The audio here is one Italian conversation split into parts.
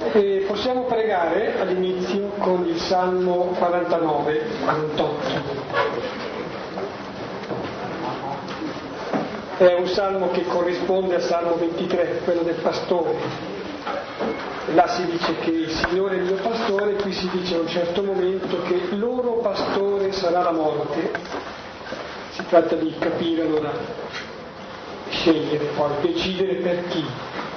E possiamo pregare all'inizio con il Salmo 48. È un salmo che corrisponde al Salmo 23, quello del pastore. Là si dice che il Signore è il mio pastore, qui si dice a un certo momento che il loro pastore sarà la morte. Si tratta di capire allora, scegliere poi, decidere per chi.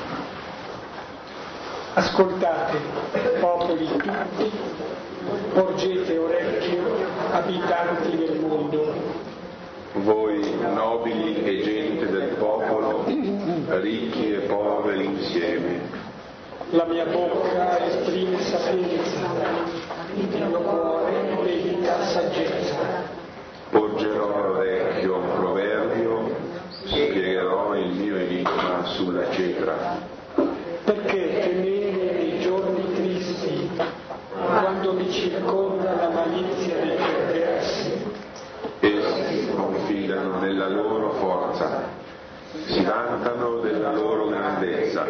Ascoltate, popoli tutti, porgete orecchio, abitanti del mondo. Voi nobili e gente del popolo, ricchi e poveri insieme. La mia bocca esprime sapienza, il mio cuore dedica saggezza. Porgerò l'orecchio a un proverbio, spiegherò il mio enigma sulla cetra. Perché temere nei giorni tristi, quando mi circonda la malizia dei perversi? Essi confidano nella loro forza, si vantano della loro grandezza.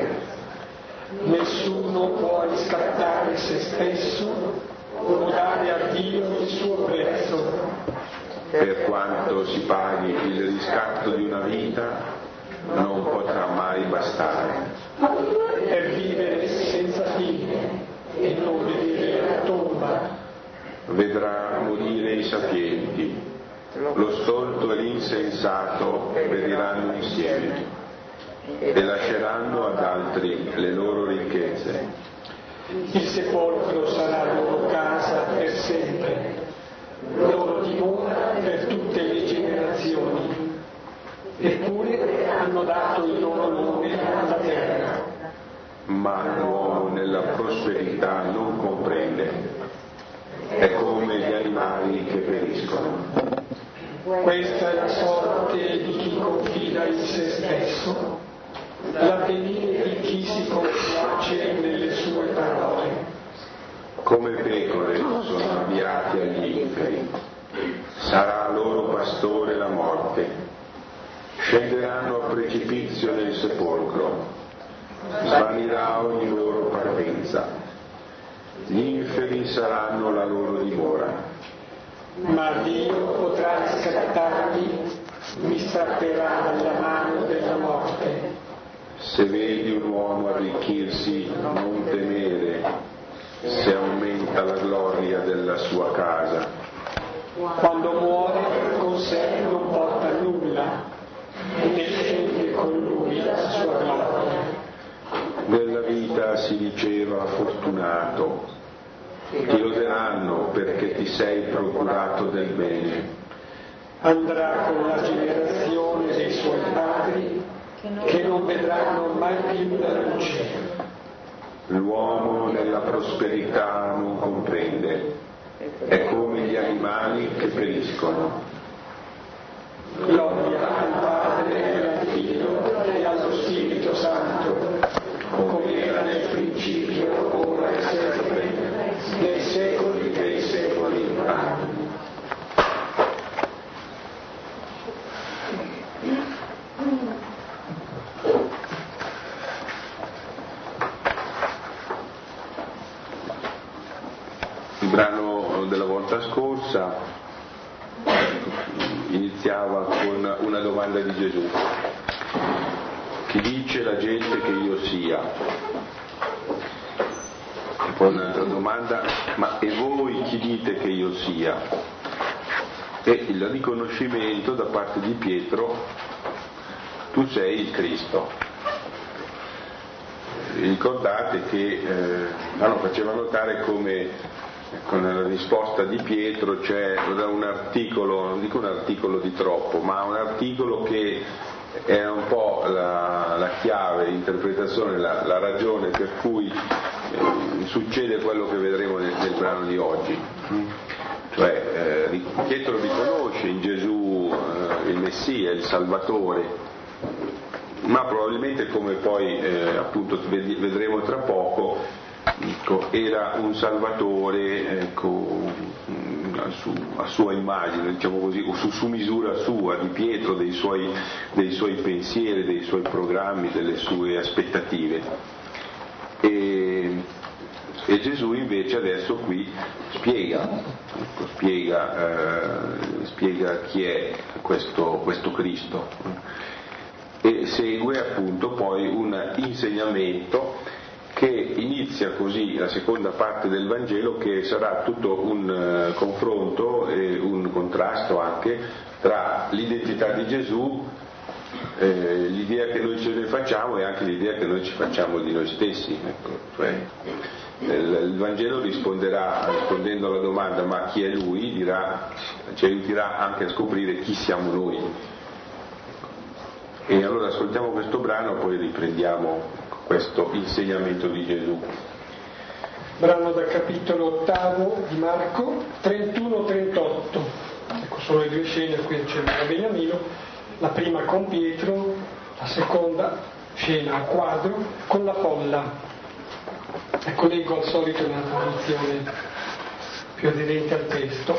Nessuno può riscattare se stesso o dare a Dio il suo prezzo. Per quanto si paghi il riscatto di una vita, non potrà mai bastare. È vivere senza fine e non vedere la tomba. Vedrà morire i sapienti, lo stolto e l'insensato periranno insieme e lasceranno ad altri le loro ricchezze. Il sepolcro sarà loro casa per sempre, loro dimora per tutte le generazioni. Eppure hanno dato il loro nome alla terra. Ma l'uomo nella prosperità non comprende, è come gli animali che periscono. Questa è la sorte di chi confida in se stesso, l'avvenire di chi si compiace nelle sue parole. Come pecore sono avviati agli inferi, sarà loro pastore la morte. Scenderanno a precipizio nel sepolcro, svanirà ogni loro parvenza. Gli inferi saranno la loro dimora. Ma Dio potrà riscattarli, mi strapperà dalla mano della morte. Se vedi un uomo arricchirsi, non temere, se aumenta la gloria della sua casa. Quando muore con sé non porta nulla, né scende con lui la sua gloria. Nella vita si diceva fortunato, ti loderanno perché ti sei procurato del bene. Andrà con la generazione dei suoi padri, che non vedranno mai più la luce. L'uomo nella prosperità non comprende, è come gli animali che periscono. Gloria al Padre e al Figlio e allo Spirito Santo, come era nel principio, ora e sempre, nei secoli dei secoli. Amen. Il brano della volta scorsa iniziava con una domanda di Gesù. Chi dice la gente che io sia? E poi un'altra domanda, ma e voi chi dite che io sia? E il riconoscimento da parte di Pietro, tu sei il Cristo. Ricordate che faceva notare come con la risposta di Pietro c'è un articolo, non dico un articolo di troppo, ma un articolo che è un po' la chiave, l'interpretazione, la ragione per cui succede quello che vedremo nel brano di oggi. Cioè Pietro riconosce in Gesù il Messia, il Salvatore, ma probabilmente, come poi appunto vedremo tra poco, era un Salvatore a sua immagine, diciamo così, o su misura sua, di Pietro, dei suoi pensieri, dei suoi programmi, delle sue aspettative. E Gesù invece adesso qui spiega chi è questo Cristo, e segue appunto poi un insegnamento che inizia così la seconda parte del Vangelo, che sarà tutto un confronto e un contrasto anche tra l'identità di Gesù, l'idea che noi ce ne facciamo e anche l'idea che noi ci facciamo di noi stessi. Ecco, cioè, il Vangelo rispondendo alla domanda ma chi è lui, ci aiuterà anche a scoprire chi siamo noi. E allora ascoltiamo questo brano, poi riprendiamo questo insegnamento di Gesù. Brano dal capitolo 8 di Marco, 31-38. Ecco, sono le due scene a cui accennava Beniamino, la prima con Pietro, la seconda scena a quadro con la folla. Ecco, leggo al solito una traduzione più aderente al testo.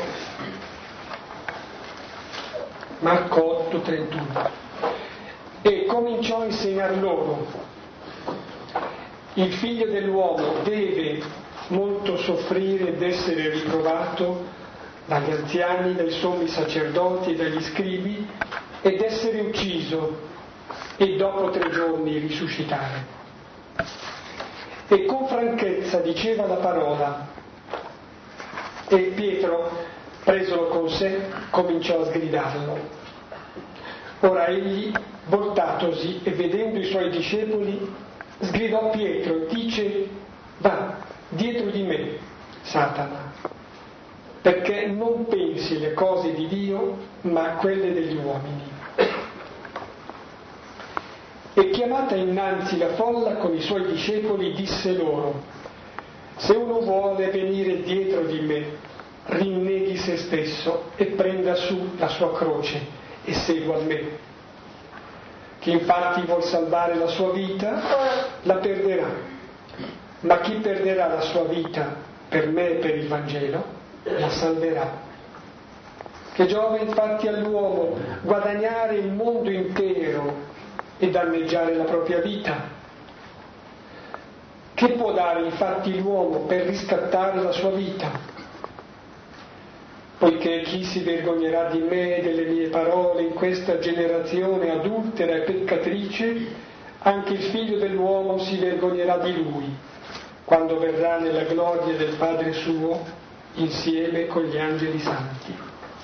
Marco 8:31. E cominciò a insegnar loro: il figlio dell'uomo deve molto soffrire ed essere riprovato dagli anziani, dai sommi sacerdoti e dagli scribi, ed essere ucciso e dopo 3 giorni risuscitare. E con franchezza diceva la parola, e Pietro, presolo con sé, cominciò a sgridarlo. Ora egli, voltatosi e vedendo i suoi discepoli, sgridò Pietro e dice: va dietro di me, Satana, perché non pensi le cose di Dio ma quelle degli uomini. E chiamata innanzi la folla con i suoi discepoli disse loro: se uno vuole venire dietro di me, rinneghi se stesso e prenda su la sua croce e segua me. Chi infatti vuol salvare la sua vita la perderà, ma chi perderà la sua vita per me e per il Vangelo la salverà. Che giova infatti all'uomo guadagnare il mondo intero e danneggiare la propria vita? Che può dare infatti l'uomo per riscattare la sua vita? Poiché chi si vergognerà di me e delle mie parole in questa generazione adultera e peccatrice, anche il figlio dell'uomo si vergognerà di lui, quando verrà nella gloria del Padre suo insieme con gli angeli santi.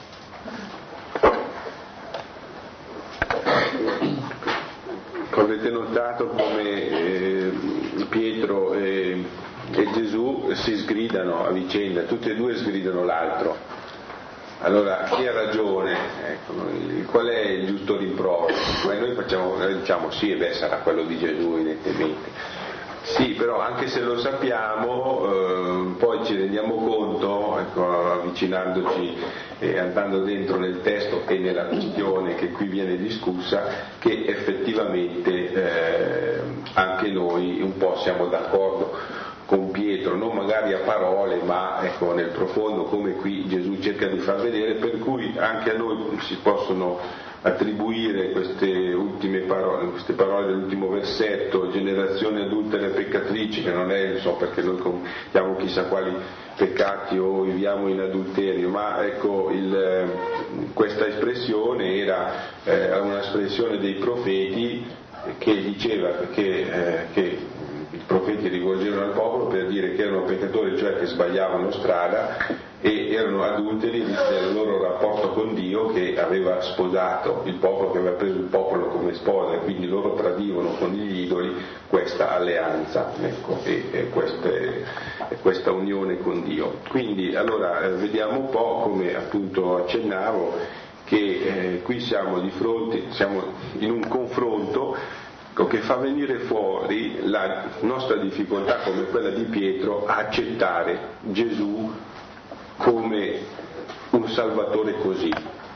Avete notato come Pietro e Gesù si sgridano a vicenda, tutti e due sgridano l'altro. Allora, chi ha ragione? Ecco, qual è il giusto rimprovero? Noi diciamo sì, sarà quello di Gesù evidentemente. Sì, però anche se lo sappiamo, poi ci rendiamo conto, ecco, avvicinandoci e andando dentro nel testo e nella questione che qui viene discussa, che effettivamente anche noi un po' siamo d'accordo con Pietro, non magari a parole, ma ecco, nel profondo, come qui Gesù cerca di far vedere, per cui anche a noi si possono attribuire queste ultime parole, queste parole dell'ultimo versetto, generazione adultera e peccatrice, che non è perché noi commettiamo chissà quali peccati o viviamo in adulterio, ma ecco questa espressione era un'espressione dei profeti che diceva che i profeti rivolgevano al popolo per dire che erano peccatori, cioè che sbagliavano strada, e erano adulteri nel loro rapporto con Dio, che aveva sposato il popolo, che aveva preso il popolo come sposa, e quindi loro tradivano con gli idoli questa alleanza, ecco, e questa unione con Dio. Quindi allora vediamo un po', come appunto accennavo, che qui siamo in un confronto che fa venire fuori la nostra difficoltà, come quella di Pietro, a accettare Gesù come un Salvatore così,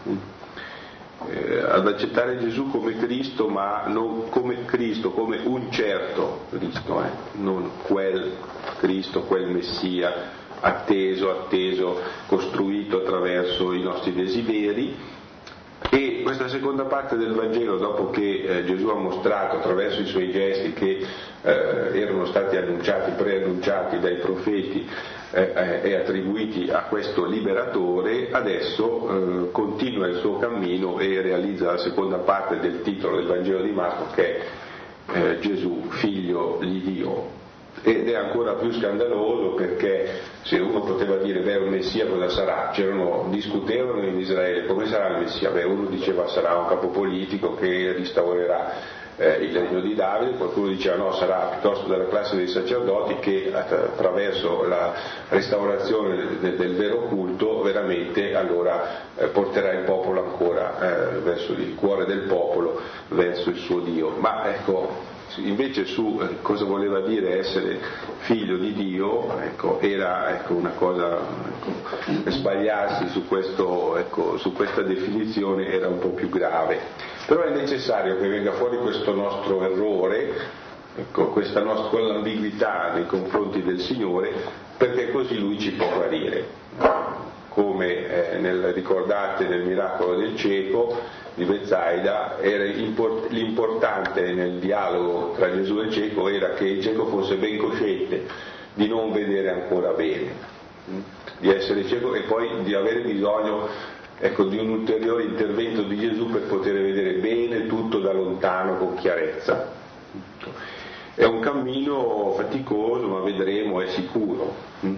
ad accettare Gesù come Cristo, ma non come Cristo, come un certo Cristo, non quel Cristo, quel Messia atteso, costruito attraverso i nostri desideri, E questa seconda parte del Vangelo, dopo che Gesù ha mostrato attraverso i suoi gesti che erano stati preannunciati dai profeti e attribuiti a questo liberatore, adesso continua il suo cammino e realizza la seconda parte del titolo del Vangelo di Marco, che è Gesù, figlio di Dio. Ed è ancora più scandaloso perché se uno poteva dire il Messia cosa sarà, discutevano in Israele come sarà il Messia, uno diceva sarà un capo politico che restaurerà il regno di Davide, qualcuno diceva no, sarà piuttosto dalla classe dei sacerdoti che attraverso la restaurazione del vero culto veramente allora porterà il popolo ancora verso il cuore del popolo, verso il suo Dio. Ma ecco, invece su cosa voleva dire essere figlio di Dio, era una cosa, sbagliarsi su questa definizione era un po' più grave. Però è necessario che venga fuori questo nostro errore, questa nostra ambiguità nei confronti del Signore, perché così Lui ci può guarire. Come ricordate nel miracolo del cieco di Betsaida, l'importante nel dialogo tra Gesù e il cieco era che il cieco fosse ben cosciente di non vedere ancora bene, di essere cieco e poi di avere bisogno di un ulteriore intervento di Gesù per poter vedere bene tutto da lontano con chiarezza. È un cammino faticoso, ma vedremo, è sicuro.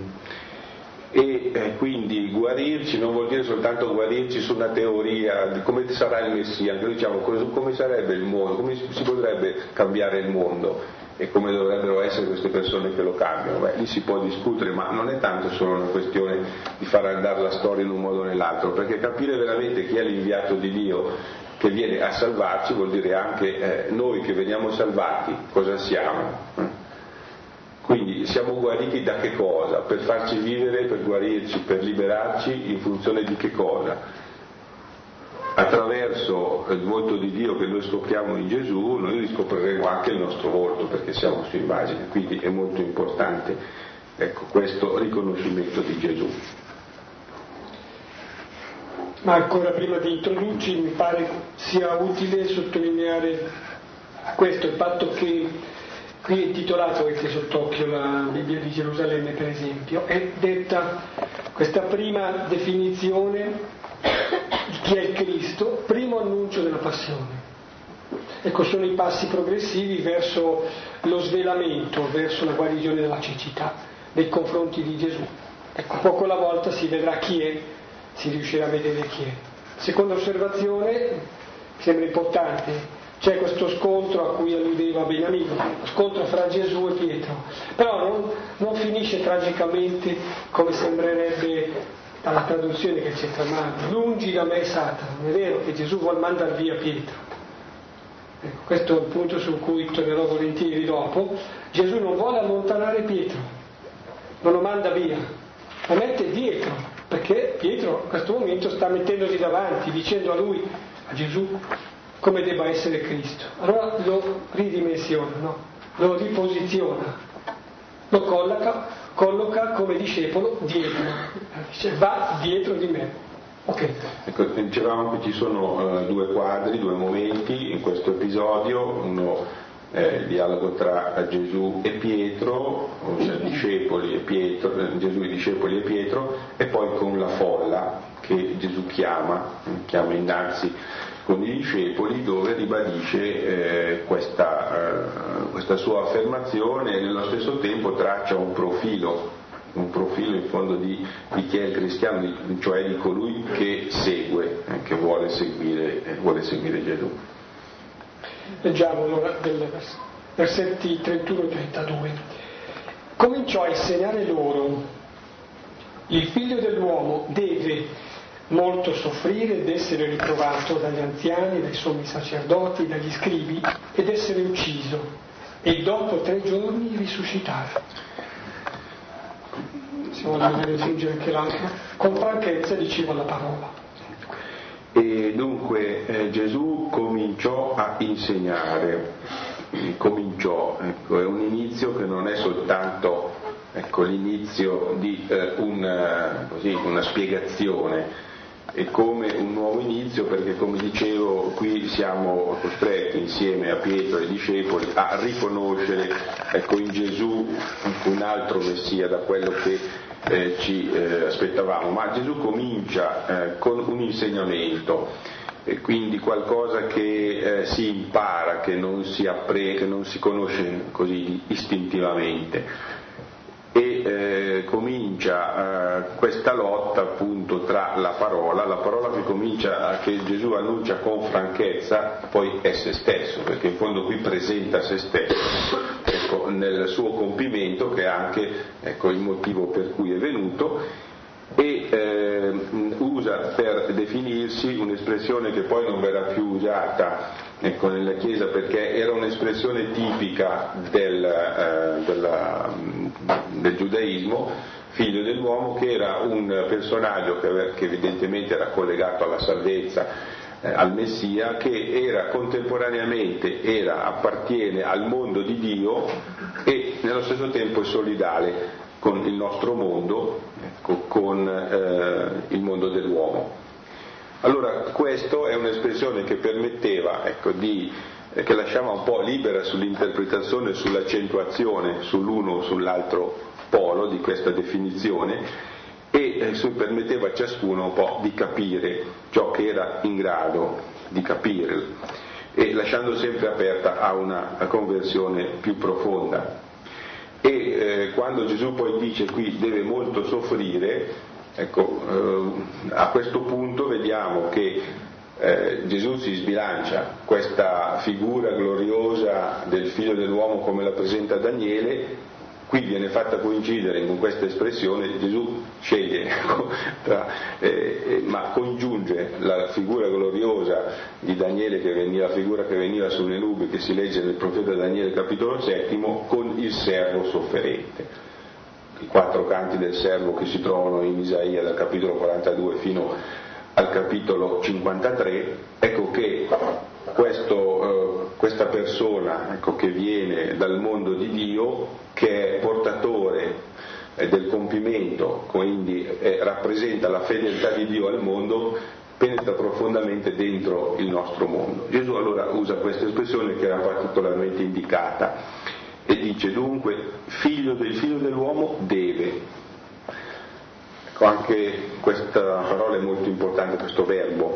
E quindi guarirci non vuol dire soltanto guarirci su una teoria di come sarà il Messia, anche noi diciamo come sarebbe il mondo, come si potrebbe cambiare il mondo e come dovrebbero essere queste persone che lo cambiano. Lì si può discutere, ma non è tanto solo una questione di far andare la storia in un modo o nell'altro, perché capire veramente chi è l'inviato di Dio che viene a salvarci vuol dire anche noi che veniamo salvati cosa siamo. Quindi siamo guariti da che cosa? Per farci vivere, per guarirci, per liberarci in funzione di che cosa? Attraverso il volto di Dio che noi scopriamo in Gesù, noi riscopriremo anche il nostro volto perché siamo su immagine, quindi è molto importante questo riconoscimento di Gesù. Ma ancora prima di introdurci mi pare sia utile sottolineare questo, il fatto che qui è intitolato, avete sott'occhio la Bibbia di Gerusalemme per esempio, è detta questa prima definizione di chi è il Cristo, primo annuncio della passione. Sono i passi progressivi verso lo svelamento, verso la guarigione della cecità nei confronti di Gesù. Poco alla volta si vedrà chi è, si riuscirà a vedere chi è. Seconda osservazione, sembra importante, c'è questo scontro a cui alludeva Beniamino, lo scontro fra Gesù e Pietro, però non finisce tragicamente come sembrerebbe dalla traduzione che c'è tra mani, lungi da me Satana. Non è vero che Gesù vuole mandare via Pietro. Questo è il punto su cui tornerò volentieri dopo. Gesù non vuole allontanare Pietro, non lo manda via, lo mette dietro, perché Pietro in questo momento sta mettendosi davanti, dicendo a lui, a Gesù, come debba essere Cristo. Allora lo ridimensiona, lo riposiziona, lo colloca come discepolo dietro, dice va dietro di me. Dicevamo che ci sono due quadri, due momenti in questo episodio, uno il dialogo tra Gesù e Pietro, cioè discepoli e Pietro, Gesù e discepoli e Pietro, e poi con la folla che Gesù chiama innanzi con i discepoli, dove ribadisce questa sua affermazione e nello stesso tempo traccia un profilo in fondo di chi è il cristiano, cioè di colui che segue, che vuole seguire Gesù. Leggiamo allora versetti 31 e 32. Cominciò a insegnare loro: il figlio dell'uomo deve molto soffrire ed essere riprovato dagli anziani, dai sommi sacerdoti, dagli scribi, ed essere ucciso, e dopo 3 giorni risuscitare. Se vogliamo aggiungere anche l'altro, con franchezza diceva la parola. E dunque Gesù cominciò a insegnare, è un inizio che non è soltanto l'inizio di una spiegazione, e come un nuovo inizio, perché come dicevo qui siamo costretti insieme a Pietro e ai discepoli a riconoscere in Gesù un altro Messia da quello che ci aspettavamo, ma Gesù comincia con un insegnamento, e quindi qualcosa che si impara, che non si conosce così istintivamente. E comincia questa lotta appunto tra la parola che comincia, che Gesù annuncia con franchezza, poi è se stesso, perché in fondo qui presenta se stesso, nel suo compimento, che è anche il motivo per cui è venuto, e usa per definirsi un'espressione che poi non verrà più usata nella Chiesa, perché era un'espressione tipica del giudaismo, figlio dell'uomo, che era un personaggio che evidentemente era collegato alla salvezza, al Messia, che era contemporaneamente appartiene al mondo di Dio e nello stesso tempo è solidale con il nostro mondo, con il mondo dell'uomo. Allora questo è un'espressione che permetteva che lasciava un po' libera sull'interpretazione, sull'accentuazione sull'uno o sull'altro polo di questa definizione, e permetteva a ciascuno un po' di capire ciò che era in grado di capire, e lasciando sempre aperta a una conversione più profonda. E quando Gesù poi dice qui deve molto soffrire, a questo punto vediamo che Gesù si sbilancia questa figura gloriosa del figlio dell'uomo come la presenta Daniele. Qui viene fatta coincidere con questa espressione, Gesù sceglie, ma congiunge la figura gloriosa di Daniele, la figura che veniva sulle nubi, che si legge nel profeta Daniele capitolo 7, con il servo sofferente. I 4 canti del servo che si trovano in Isaia dal capitolo 42 fino al capitolo 53, ecco che questa persona che viene dal mondo di Dio, che è portatore del compimento, quindi rappresenta la fedeltà di Dio al mondo, penetra profondamente dentro il nostro mondo. Gesù allora usa questa espressione che era particolarmente indicata e dice dunque il figlio dell'uomo deve. Anche questa parola è molto importante, questo verbo.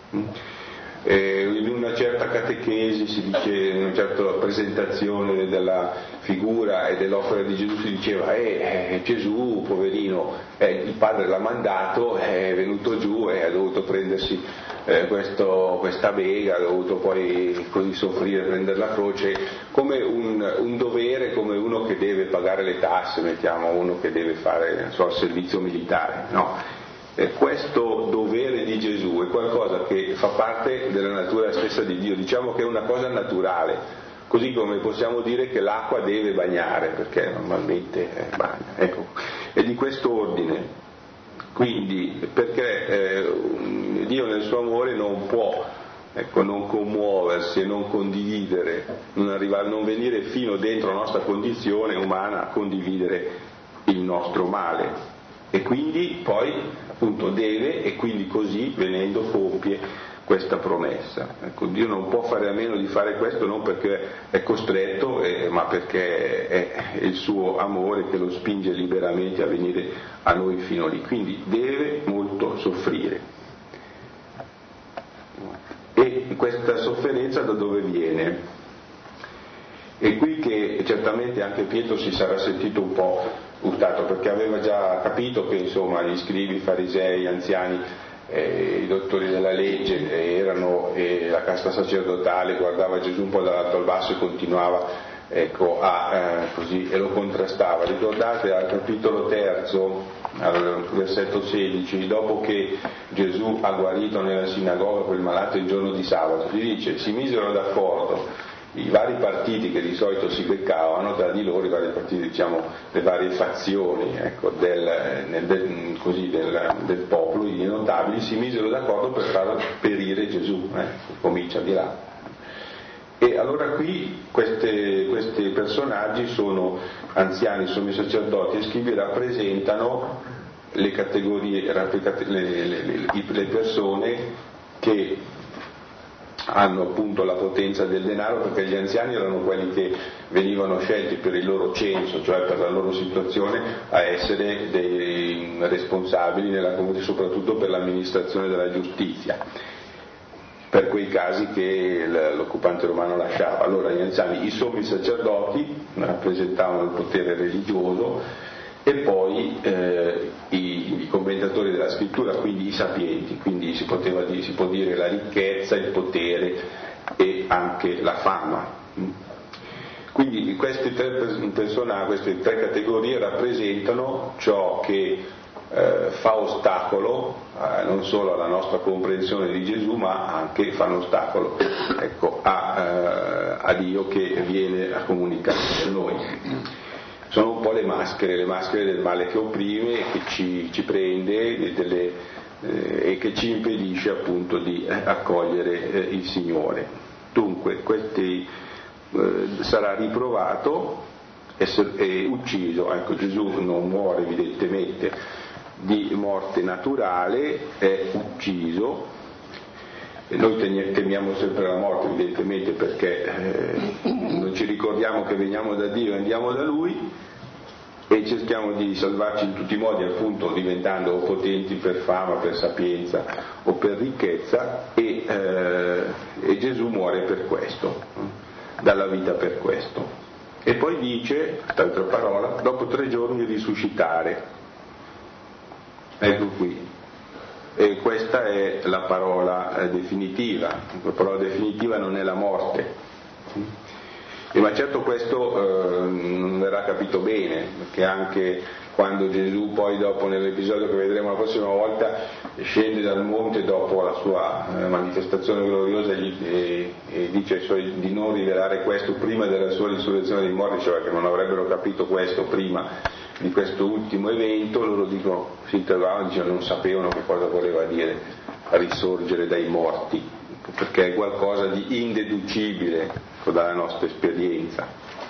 In una certa catechesi si dice, in una certa presentazione della figura e dell'opera di Gesù si diceva Gesù poverino, il padre l'ha mandato, è venuto giù e ha dovuto prendersi questa bega, ha dovuto poi così soffrire, prendere la croce, come un dovere, come uno che deve pagare le tasse, mettiamo uno che deve fare il servizio militare, no? Questo dovere di Gesù è qualcosa che fa parte della natura stessa di Dio, diciamo che è una cosa naturale, così come possiamo dire che l'acqua deve bagnare, perché normalmente bagna, è di questo ordine. Quindi perché Dio nel suo amore non può non commuoversi e non condividere, non venire fino dentro la nostra condizione umana a condividere il nostro male, e quindi poi appunto deve, e quindi così venendo compie questa promessa. Dio non può fare a meno di fare questo, non perché è costretto, ma perché è il suo amore che lo spinge liberamente a venire a noi fino lì, quindi deve molto soffrire. E questa sofferenza da dove viene? E qui che certamente anche Pietro si sarà sentito un po' urtato, perché aveva già capito che insomma gli scribi, i farisei, gli anziani, i dottori della legge e la casta sacerdotale guardava Gesù un po' dall'alto al basso e continuava così, e lo contrastava. Ricordate al capitolo 3, al versetto 16, dopo che Gesù ha guarito nella sinagoga quel malato il giorno di sabato, si dice, si misero d'accordo i vari partiti che di solito si beccavano tra di loro, i vari partiti, diciamo le varie fazioni del popolo, i notabili si misero d'accordo per far perire Gesù, comincia di là. E allora qui questi personaggi sono anziani, sono i sacerdoti e scribi, rappresentano le categorie, le persone che hanno appunto la potenza del denaro, perché gli anziani erano quelli che venivano scelti per il loro censo, cioè per la loro situazione, a essere dei responsabili nella comunità, soprattutto per l'amministrazione della giustizia, per quei casi che l'occupante romano lasciava. Allora gli anziani, i sommi sacerdoti, rappresentavano il potere religioso, e poi i commentatori della scrittura, quindi i sapienti, quindi si può dire la ricchezza, il potere e anche la fama. Quindi queste tre categorie rappresentano ciò che fa ostacolo non solo alla nostra comprensione di Gesù, ma anche fa un ostacolo, ecco, a Dio che viene a comunicare con noi. Sono un po' le maschere del male che opprime, che ci prende e che ci impedisce appunto di accogliere il Signore. Dunque, sarà riprovato e ucciso. Ecco, Gesù non muore evidentemente di morte naturale, è ucciso. Noi temiamo sempre la morte evidentemente, perché non ci ricordiamo che veniamo da Dio e andiamo da Lui, e cerchiamo di salvarci in tutti i modi, appunto diventando potenti per fama, per sapienza o per ricchezza, e Gesù muore per questo, dà la vita per questo. E poi dice, quest'altra parola, dopo 3 giorni risuscitare. Ecco qui. E questa è la parola definitiva. La parola definitiva non è la morte. Ma certo questo non verrà capito bene, perché anche quando Gesù poi dopo, nell'episodio che vedremo la prossima volta, scende dal monte dopo la sua manifestazione gloriosa e dice ai suoi di non rivelare questo prima della sua risurrezione dei morti, cioè che non avrebbero capito questo prima di questo ultimo evento, loro si interrogavano, dicevano, non sapevano che cosa voleva dire risorgere dai morti, perché è qualcosa di indeducibile dalla nostra esperienza.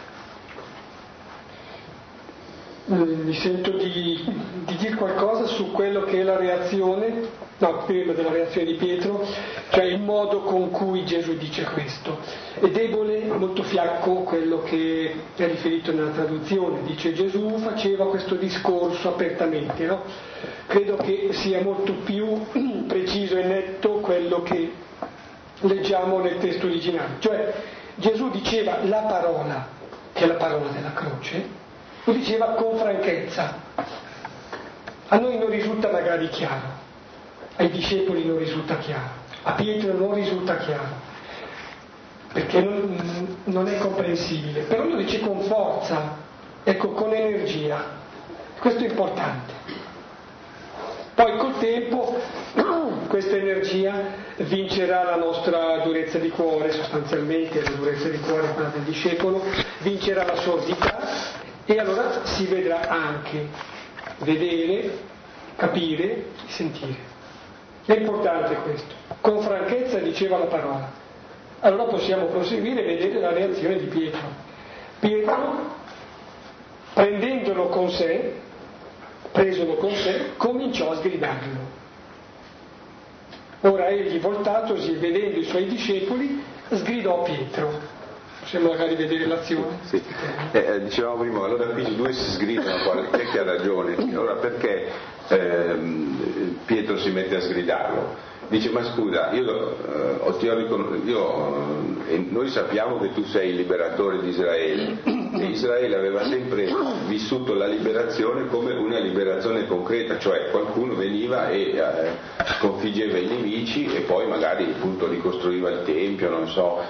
Mi sento di dire qualcosa su quello che è la reazione, prima della reazione di Pietro, cioè il modo con cui Gesù dice questo. È debole, molto fiacco quello che è riferito nella traduzione, dice Gesù faceva questo discorso apertamente, no? Credo che sia molto più preciso e netto quello che leggiamo nel testo originale, cioè Gesù diceva la parola, che è la parola della croce, lo diceva con franchezza. A noi non risulta magari chiaro, ai discepoli non risulta chiaro, a Pietro non risulta chiaro, perché non è comprensibile, però lo dice con forza, ecco, con energia. Questo è importante. Poi col tempo questa energia vincerà la nostra durezza di cuore, sostanzialmente la durezza di cuore è quella del discepolo, vincerà la sordità, e allora si vedrà anche vedere, capire, sentire. È importante questo. Con franchezza diceva la parola. Allora possiamo proseguire e vedere la reazione di Pietro. Pietro, presolo con sé, cominciò a sgridarlo. Ora egli, voltatosi e vedendo i suoi discepoli, sgridò Pietro. Possiamo magari vedere l'azione? Sì. Dicevamo prima, allora qui 2 si sgridano, chi ha ragione? Allora perché Pietro si mette a sgridarlo? Dice, ma scusa, noi sappiamo che tu sei il liberatore di Israele, e Israele aveva sempre vissuto la liberazione come una liberazione concreta, cioè qualcuno veniva e sconfiggeva i nemici e poi magari appunto ricostruiva il tempio, non so,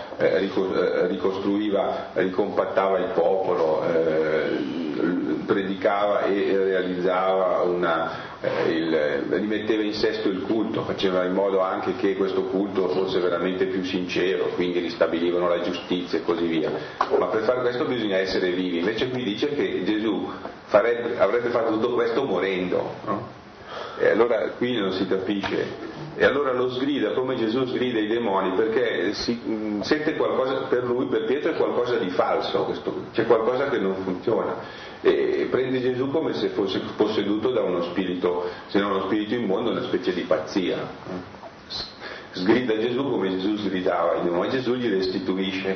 ricompattava il popolo, predicava e realizzava rimetteva in sesto il culto, faceva in modo anche che questo culto fosse veramente più sincero, quindi ristabilivano la giustizia e così via. Ma per fare questo bisogna essere vivi, invece qui dice che Gesù avrebbe fatto tutto questo morendo, no? E allora qui non si capisce. E allora lo sgrida come Gesù sgrida i demoni, perché sente qualcosa per lui, per Pietro è qualcosa di falso, c'è qualcosa che non funziona. E prende Gesù come se fosse posseduto da uno spirito, se non uno spirito immondo, una specie di pazzia. Sgrida Gesù come Gesù sgridava i demoni, Gesù gli restituisce,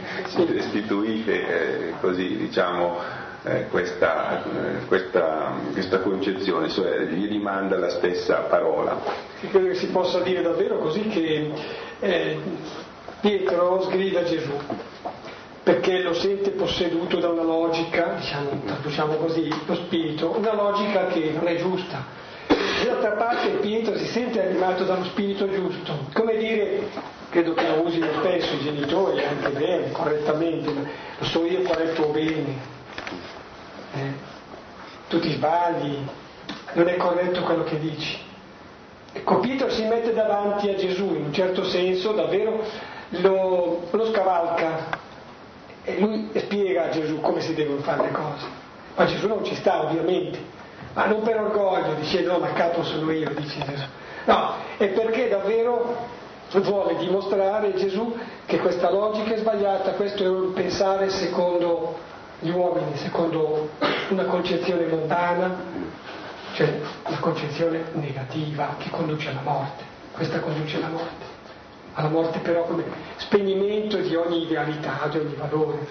così diciamo questa concezione, cioè gli rimanda la stessa parola. Credo che si possa dire davvero così che Pietro sgrida Gesù perché lo sente posseduto da una logica, traduciamo così, lo spirito, una logica che non è giusta. D'altra parte Pietro si sente animato dallo spirito giusto, come dire, credo che lo usino spesso i genitori, anche bene, correttamente, ma lo so io qual è il tuo bene. Tu ti sbagli, non è corretto quello che dici. Ecco, Pietro si mette davanti a Gesù, in un certo senso davvero lo scavalca e lui spiega a Gesù come si devono fare le cose, ma Gesù non ci sta ovviamente, ma non per orgoglio, dice no, ma capo sono io, dice Gesù, no, è perché davvero vuole dimostrare Gesù che questa logica è sbagliata, questo è un pensare secondo gli uomini, secondo una concezione mondana, cioè una concezione negativa che conduce alla morte. Questa conduce alla morte però come spegnimento di ogni idealità, di ogni valore.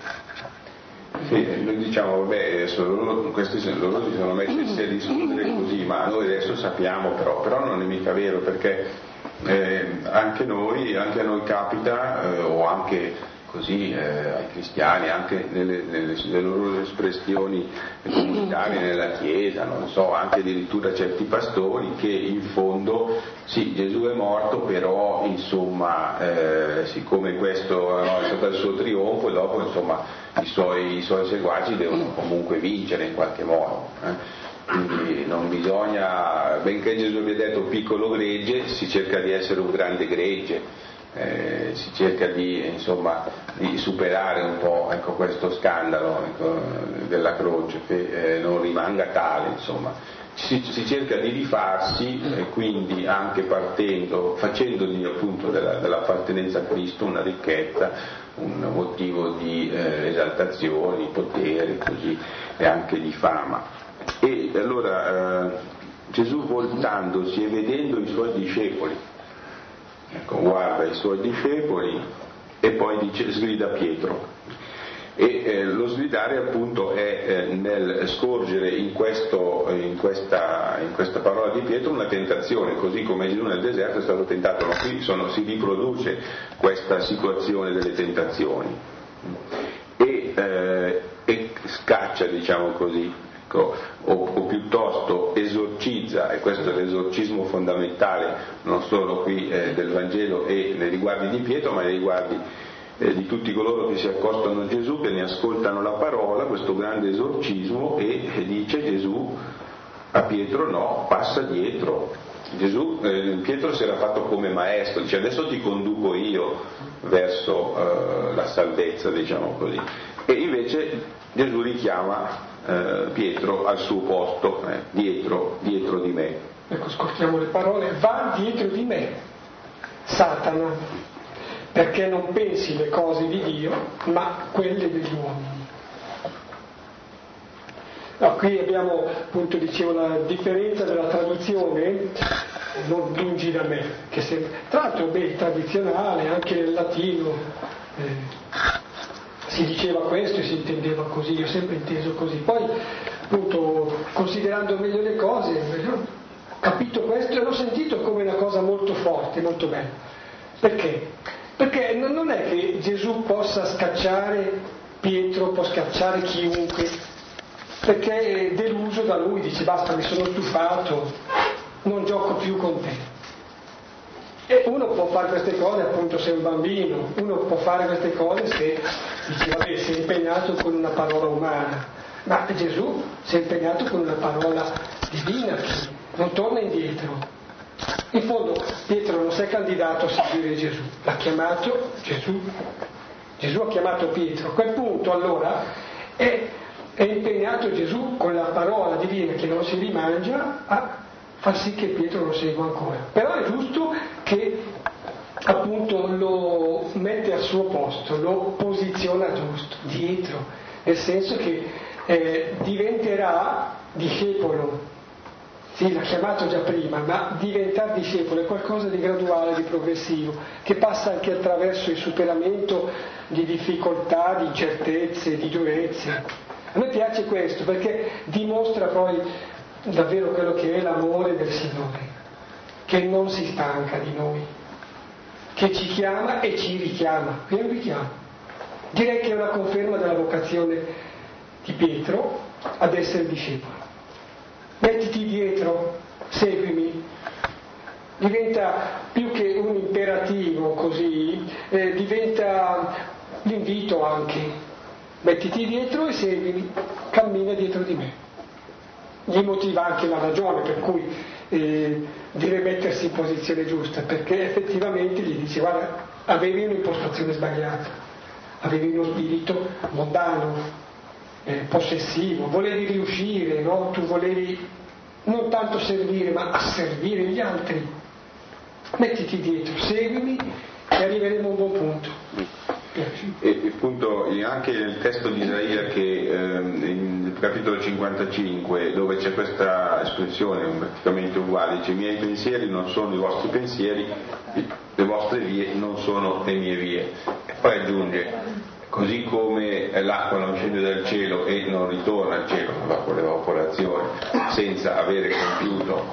Sì, noi diciamo, vabbè, adesso loro si sono messi a discutere così, ma noi adesso sappiamo però non è mica vero, perché anche a noi capita, o anche così ai cristiani, anche nelle loro espressioni comunitarie nella Chiesa, non so, anche addirittura certi pastori che in fondo sì, Gesù è morto, però insomma siccome questo è stato il suo trionfo, dopo insomma i suoi seguaci devono comunque vincere in qualche modo. Quindi non bisogna, benché Gesù abbia detto piccolo gregge, si cerca di essere un grande gregge. Si cerca di superare un po' facendo scandalo della croce, che non rimanga tale, insomma. Si cerca di rifarsi e quindi anche facendogli appunto dell'appartenenza a Cristo una ricchezza, un motivo di esaltazione, di potere, così, e anche di fama. E allora Gesù, voltandosi e vedendo i suoi discepoli, guarda i suoi discepoli e poi sgrida Pietro. E lo sgridare appunto è nel scorgere in questa parola di Pietro una tentazione, così come Gesù nel deserto è stato tentato. Ma qui si riproduce questa situazione delle tentazioni e scaccia, diciamo così, o piuttosto esorcizza, e questo è l'esorcismo fondamentale non solo qui del Vangelo e nei riguardi di Pietro, ma nei riguardi di tutti coloro che si accostano a Gesù, che ne ascoltano la parola, questo grande esorcismo, e dice Gesù a Pietro no, passa dietro. Pietro si era fatto come maestro, dice adesso ti conduco io verso la salvezza, diciamo così, e invece Gesù richiama Pietro al suo posto, dietro di me. Ecco, scortiamo le parole, va dietro di me, Satana, perché non pensi le cose di Dio, ma quelle degli uomini. No, qui abbiamo, appunto, dicevo, la differenza della traduzione, non lungi da me, che tra l'altro è tradizionale, anche nel latino si diceva questo e si intendeva così, io ho sempre inteso così. Poi, appunto, considerando meglio le cose, ho capito questo e l'ho sentito come una cosa molto forte, molto bella. Perché? Perché non è che Gesù possa scacciare Pietro, può scacciare chiunque, perché è deluso da lui, dice basta, mi sono stufato, non gioco più con te. E uno può fare queste cose appunto se è un bambino, uno può fare queste cose se dice vabbè, si è impegnato con una parola umana, ma Gesù si è impegnato con una parola divina che non torna indietro. In fondo Pietro non si è candidato a seguire Gesù, l'ha chiamato Gesù ha chiamato Pietro. A quel punto allora è impegnato Gesù con la parola divina che non si rimangia a fa sì che Pietro lo segua ancora. Però è giusto che appunto lo mette al suo posto, lo posiziona giusto, dietro, nel senso che diventerà discepolo. Sì, l'ha chiamato già prima, ma diventare discepolo è qualcosa di graduale, di progressivo, che passa anche attraverso il superamento di difficoltà, di incertezze, di durezze. A me piace questo perché dimostra poi davvero quello che è l'amore del Signore, che non si stanca di noi, che ci chiama e ci richiama. È un richiamo. Direi che è una conferma della vocazione di Pietro ad essere discepolo. Mettiti dietro, seguimi. Diventa più che un imperativo così, diventa l'invito anche. Mettiti dietro e seguimi, cammina dietro di me. Gli motiva anche la ragione per cui deve mettersi in posizione giusta, perché effettivamente gli dice: guarda, avevi un'impostazione sbagliata, avevi uno spirito mondano, possessivo, volevi riuscire, no? Tu volevi non tanto servire ma asservire gli altri. Mettiti dietro, seguimi e arriveremo a un buon punto. E appunto anche nel testo di Isaia, che nel capitolo 55, dove c'è questa espressione praticamente uguale, dice: i miei pensieri non sono i vostri pensieri, le vostre vie non sono le mie vie. E poi aggiunge: così come l'acqua non scende dal cielo e non ritorna al cielo con l'evaporazione senza avere compiuto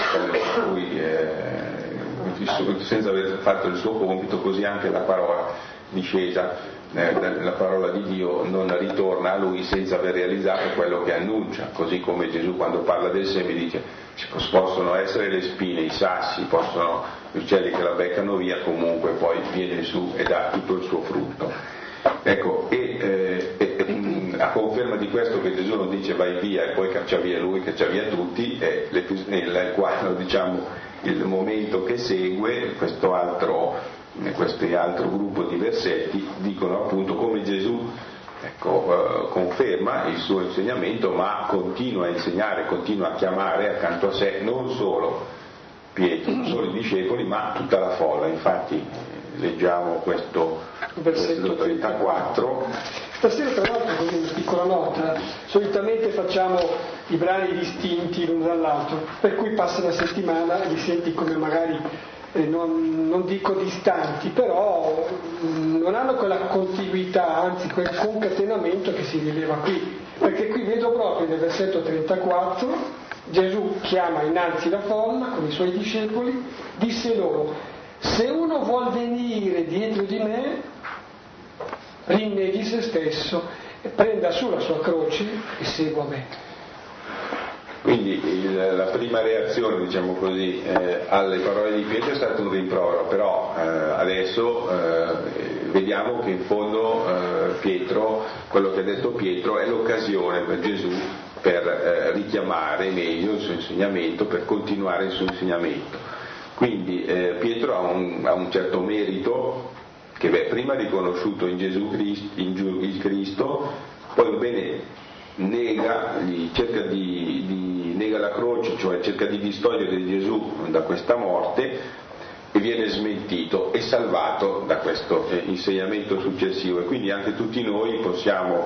senza aver fatto il suo compito, così anche la parola discesa, la parola di Dio non ritorna a lui senza aver realizzato quello che annuncia. Così come Gesù, quando parla del seme, dice: possono essere le spine, i sassi, possono gli uccelli che la beccano via, comunque poi viene su e dà tutto il suo frutto. Ecco, a conferma di questo che Gesù non dice vai via e poi caccia via lui, caccia via tutti, nel quadro, diciamo, il momento che segue, questo altro gruppo di versetti dicono appunto come Gesù, conferma il suo insegnamento, ma continua a insegnare, continua a chiamare accanto a sé non solo Pietro, non solo i discepoli, ma tutta la folla. Infatti leggiamo questo versetto 34. Stasera, tra l'altro, come una piccola nota, solitamente facciamo i brani distinti l'uno dall'altro, per cui passa una settimana e li senti come magari non dico distanti, però non hanno quella contiguità, anzi quel concatenamento che si rileva qui, perché qui vedo proprio nel versetto 34 Gesù chiama innanzi la folla con i suoi discepoli, disse loro: se uno vuol venire dietro di me, rinneghi se stesso e prenda su la sua croce e segua me. Quindi la prima reazione, diciamo così, alle parole di Pietro è stato un rimprovero, però adesso vediamo che in fondo Pietro, quello che ha detto Pietro, è l'occasione per Gesù per richiamare meglio il suo insegnamento, per continuare il suo insegnamento. Quindi Pietro ha un certo merito che prima riconosciuto in Gesù Cristo, il Cristo, poi nega la croce, cioè cerca di distogliere Gesù da questa morte, e viene smentito e salvato da questo insegnamento successivo. E quindi anche tutti noi possiamo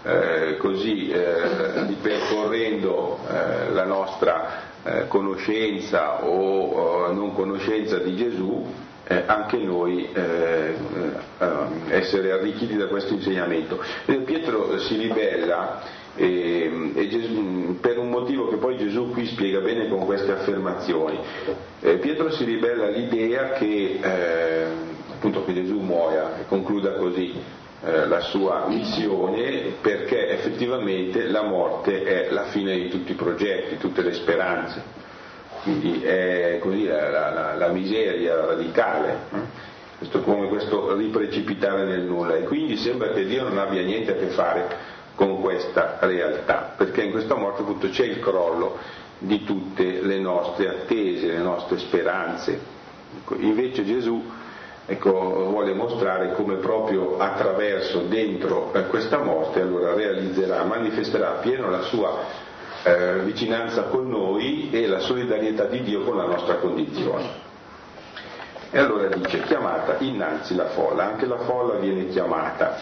ripercorrendo la nostra conoscenza o non conoscenza di Gesù, anche noi essere arricchiti da questo insegnamento. Pietro si ribella per un motivo che poi Gesù qui spiega bene con queste affermazioni. Pietro si ribella all'idea che appunto che Gesù muoia e concluda così la sua missione, perché effettivamente la morte è la fine di tutti i progetti, tutte le speranze. Quindi è così la miseria radicale, come questo riprecipitare nel nulla, e quindi sembra che Dio non abbia niente a che fare con questa realtà, perché in questa morte appunto c'è il crollo di tutte le nostre attese, le nostre speranze. Invece Gesù vuole mostrare come proprio attraverso, dentro questa morte, allora realizzerà, manifesterà appieno la sua vicinanza con noi e la solidarietà di Dio con la nostra condizione. E allora dice, chiamata innanzi la folla, anche la folla viene chiamata.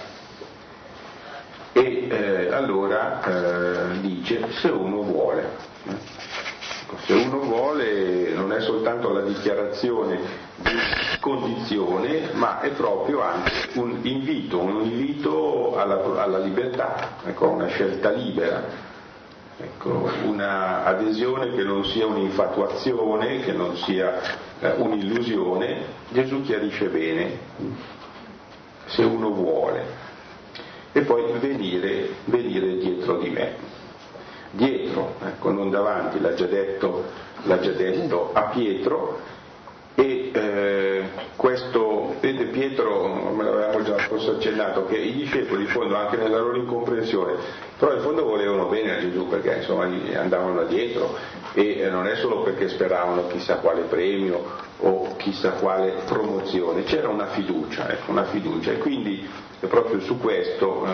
E allora dice, se uno vuole. Se uno vuole non è soltanto la dichiarazione di condizione, ma è proprio anche un invito alla libertà, ecco, una scelta libera. Ecco, una adesione che non sia un'infatuazione, che non sia un'illusione. Gesù chiarisce bene, se uno vuole, e poi venire dietro di me. Dietro, ecco, non davanti, l'ha già detto a Pietro. E questo, vede, Pietro, me l'avevamo già forse accennato, che i discepoli in fondo, anche nella loro incomprensione, però in fondo volevano bene a Gesù, perché insomma gli andavano dietro, e non è solo perché speravano chissà quale premio o chissà quale promozione, c'era una fiducia, e quindi è proprio su questo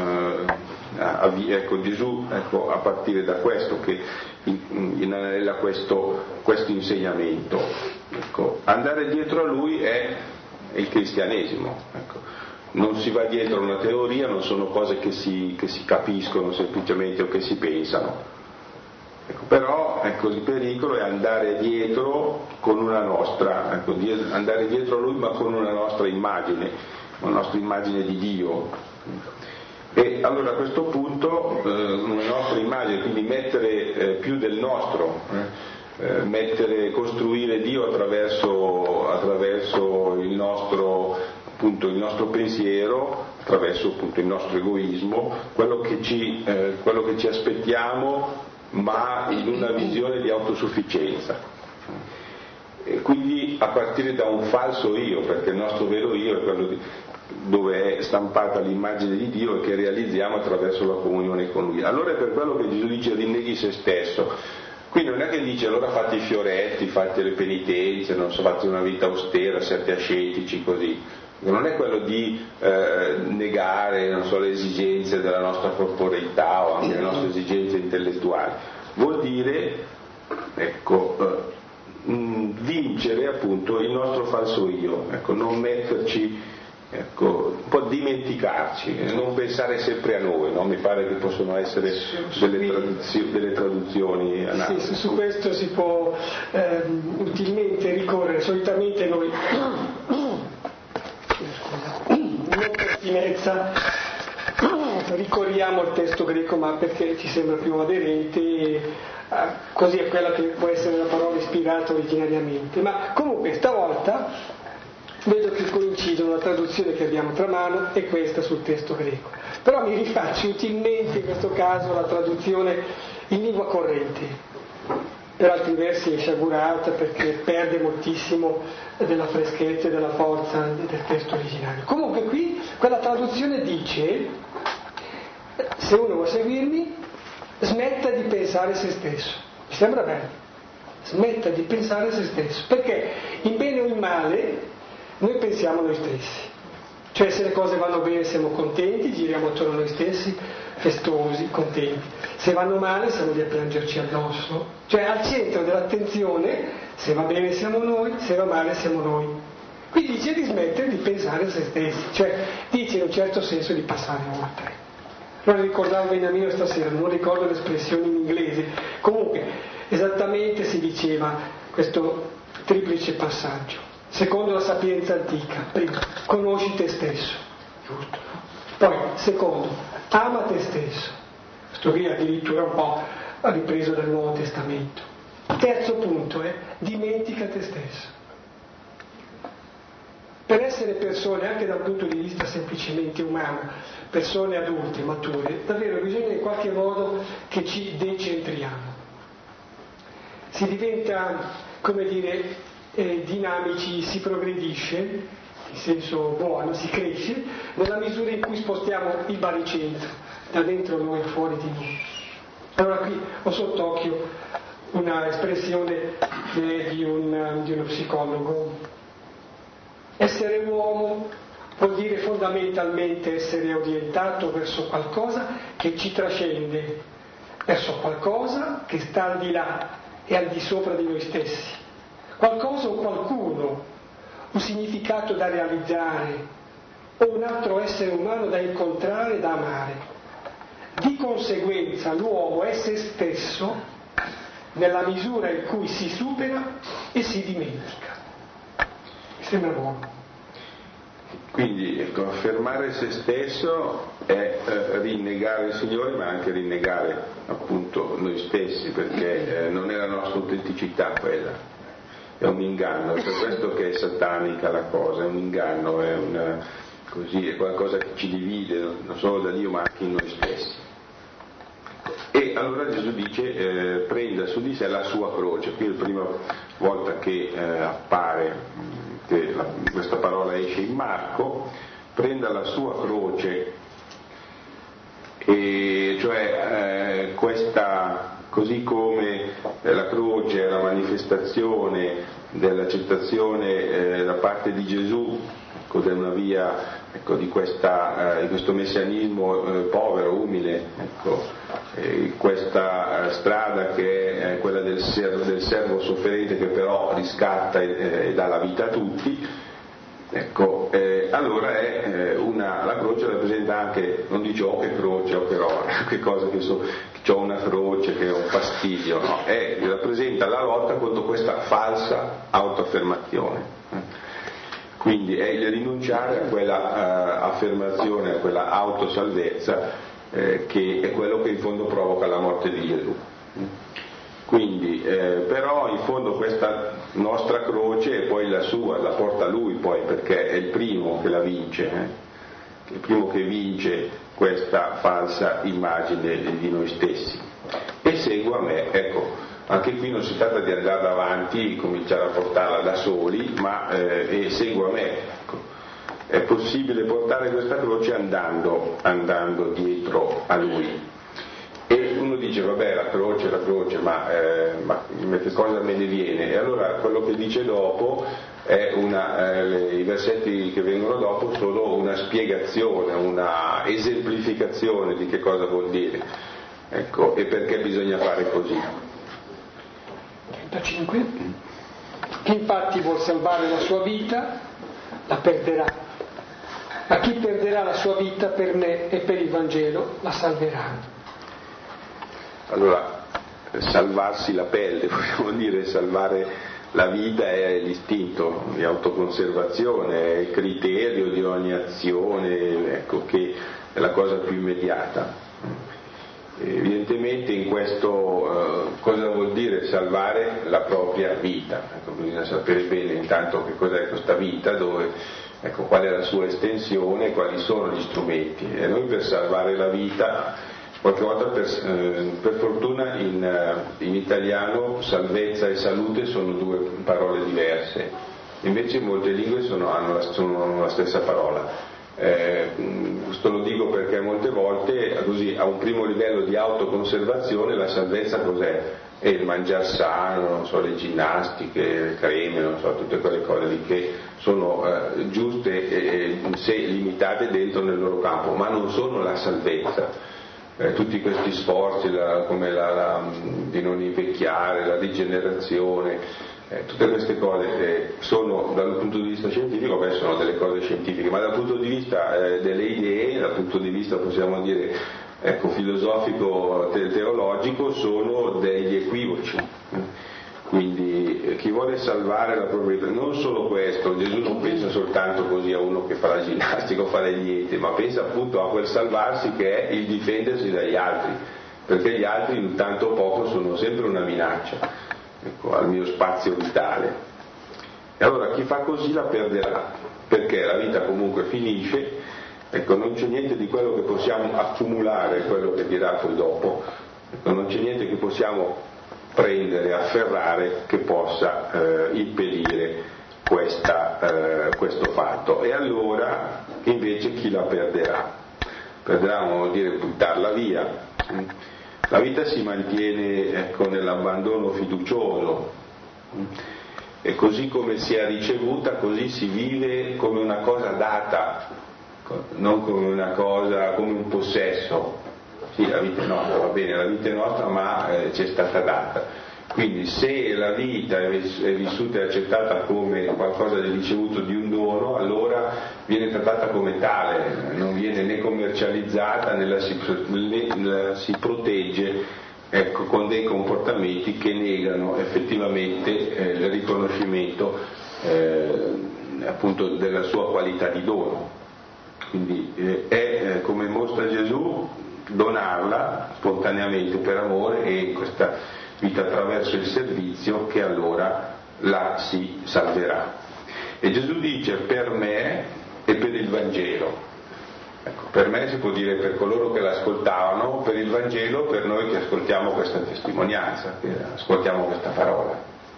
Gesù, a partire da questo, che inanella questo insegnamento. Ecco, andare dietro a lui è il cristianesimo. Ecco. Non si va dietro a una teoria, non sono cose che si capiscono semplicemente o che si pensano. Ecco, però il pericolo è andare dietro con una nostra, andare dietro a lui ma con una nostra immagine di Dio. E allora a questo punto una nostra immagine, quindi mettere più del nostro, costruire Dio attraverso il nostro pensiero, attraverso appunto il nostro egoismo, quello che ci aspettiamo, ma in una visione di autosufficienza. E quindi a partire da un falso io, perché il nostro vero io è quello dove è stampata l'immagine di Dio e che realizziamo attraverso la comunione con Lui. Allora è per quello che Gesù dice rinneghi se stesso. Quindi non è che dice allora fate i fioretti, fate le penitenze, fate una vita austera, siate ascetici, così. Non è quello di negare le esigenze della nostra corporeità o anche le nostre esigenze intellettuali. Vuol dire vincere appunto il nostro falso io, non metterci, un po' dimenticarci, non pensare sempre a noi, no? Mi pare che possono essere delle traduzioni analoghe. Sì, su questo si può utilmente ricorrere. Solitamente noi in pertinenza ricorriamo al testo greco, ma perché ci sembra più aderente, così è quella che può essere la parola ispirata originariamente. Ma comunque stavolta vedo che coincidono la traduzione che abbiamo tra mano e questa sul testo greco. Però mi rifaccio utilmente in questo caso la traduzione in lingua corrente. Per altri versi è sciagurata perché perde moltissimo della freschezza e della forza del testo originario. Comunque qui quella traduzione dice: se uno vuole seguirmi, smetta di pensare se stesso. Mi sembra bello. Smetta di pensare se stesso. Perché in bene o in male noi pensiamo noi stessi, cioè se le cose vanno bene siamo contenti, giriamo attorno a noi stessi, festosi, contenti. Se vanno male siamo lì a piangerci addosso, cioè al centro dell'attenzione, se va bene siamo noi, se va male siamo noi. Quindi dice di smettere di pensare a se stessi, cioè dice in un certo senso di passare oltre. Allora ricordavo Beniamino stasera, non ricordo l'espressione in inglese, comunque esattamente si diceva questo triplice passaggio. Secondo la sapienza antica, primo, conosci te stesso, giusto? Poi, secondo, ama te stesso. Questo qui addirittura un po' ripreso dal Nuovo Testamento. Terzo punto è, dimentica te stesso. Per essere persone, anche dal punto di vista semplicemente umano, persone adulte, mature, davvero bisogna in qualche modo che ci decentriamo. Si diventa, come dire, dinamici, si progredisce, in senso buono, si cresce, nella misura in cui spostiamo il baricentro da dentro noi e fuori di noi. Allora qui ho sott'occhio una espressione di uno psicologo. Essere uomo vuol dire fondamentalmente essere orientato verso qualcosa che ci trascende verso qualcosa che sta al di là e al di sopra di noi stessi, qualcosa o qualcuno, un significato da realizzare o un altro essere umano da incontrare e da amare. Di conseguenza l'uomo è se stesso nella misura in cui si supera e si dimentica. Mi sembra buono. Quindi affermare se stesso è rinnegare il Signore, ma anche rinnegare appunto noi stessi, perché non è la nostra autenticità quella, è un inganno, è per questo che è satanica la cosa, è un inganno, è qualcosa che ci divide non solo da Dio ma anche in noi stessi. E allora Gesù dice prenda su di sé la sua croce. Qui è la prima volta che appare che questa parola esce in Marco, prenda la sua croce, e cioè questa, così come la croce è la manifestazione dell'accettazione da parte di Gesù, è una via di questo messianismo povero, umile, questa strada che è quella del servo sofferente che però riscatta e dà la vita a tutti, allora la croce rappresenta anche, non dice oh che croce, oh che cosa che ho una croce che è un fastidio, no? Rappresenta la lotta contro questa falsa autoaffermazione. Quindi è il rinunciare a quella affermazione, a quella autosalvezza che è quello che in fondo provoca la morte di Gesù. Quindi però in fondo questa nostra croce e poi la sua la porta lui poi, perché è il primo che la vince, il primo che vince questa falsa immagine di noi stessi. E segua me, anche qui non si tratta di andare avanti, cominciare a portarla da soli, ma segua me. È possibile portare questa croce andando dietro a Lui. E uno dice, vabbè, la croce, ma che cosa me ne viene? E allora quello che dice dopo è i versetti che vengono dopo sono una spiegazione, una esemplificazione di che cosa vuol dire. E perché bisogna fare così. 35. Chi infatti vuol salvare la sua vita la perderà, ma chi perderà la sua vita per me e per il Vangelo la salverà. Allora, salvarsi la pelle, vogliamo dire, salvare la vita è l'istinto di autoconservazione, è il criterio di ogni azione, che è la cosa più immediata. Evidentemente in questo cosa vuol dire salvare la propria vita? Bisogna sapere bene intanto che cos'è questa vita, qual è la sua estensione e quali sono gli strumenti. E noi per salvare la vita, qualche volta per fortuna in italiano salvezza e salute sono due parole diverse, invece in molte lingue hanno la stessa parola. Questo lo dico perché molte volte così a un primo livello di autoconservazione la salvezza cos'è? È il mangiar sano, le ginnastiche, le creme, tutte quelle cose lì che sono giuste e se limitate dentro nel loro campo, ma non sono la salvezza. Tutti questi sforzi come di non invecchiare, la rigenerazione, tutte queste cose sono dal punto di vista scientifico, sono delle cose scientifiche, ma dal punto di vista delle idee, dal punto di vista possiamo dire filosofico, teologico, sono degli equivoci. Quindi chi vuole salvare la propria vita, non solo questo, Gesù non pensa soltanto così a uno che fa la ginnastica o fa le diete, ma pensa appunto a quel salvarsi che è il difendersi dagli altri, perché gli altri in tanto poco sono sempre una minaccia al mio spazio vitale. E allora chi fa così la perderà, perché la vita comunque finisce, non c'è niente di quello che possiamo accumulare, quello che dirà poi dopo, non c'è niente che possiamo prendere, afferrare che possa impedire questo fatto. E allora invece chi la perderà? Perderà vuol dire buttarla via. La vita si mantiene nell'abbandono fiducioso, e così come si è ricevuta così si vive come una cosa data, non come una cosa, come un possesso. Sì, la vita è nostra, va bene, la vita è nostra, ma ci è stata data. Quindi se la vita è vissuta e accettata come qualcosa di ricevuto di un dono, allora viene trattata come tale, non viene né commercializzata né la si protegge, ecco, con dei comportamenti che negano effettivamente il riconoscimento appunto della sua qualità di dono. Quindi è come mostra Gesù, donarla spontaneamente per amore, e in questa vita attraverso il servizio che allora la si salverà. E Gesù dice per me e per il Vangelo. Ecco, per me si può dire per coloro che l'ascoltavano, per il Vangelo per noi che ascoltiamo questa testimonianza, che ascoltiamo questa parola.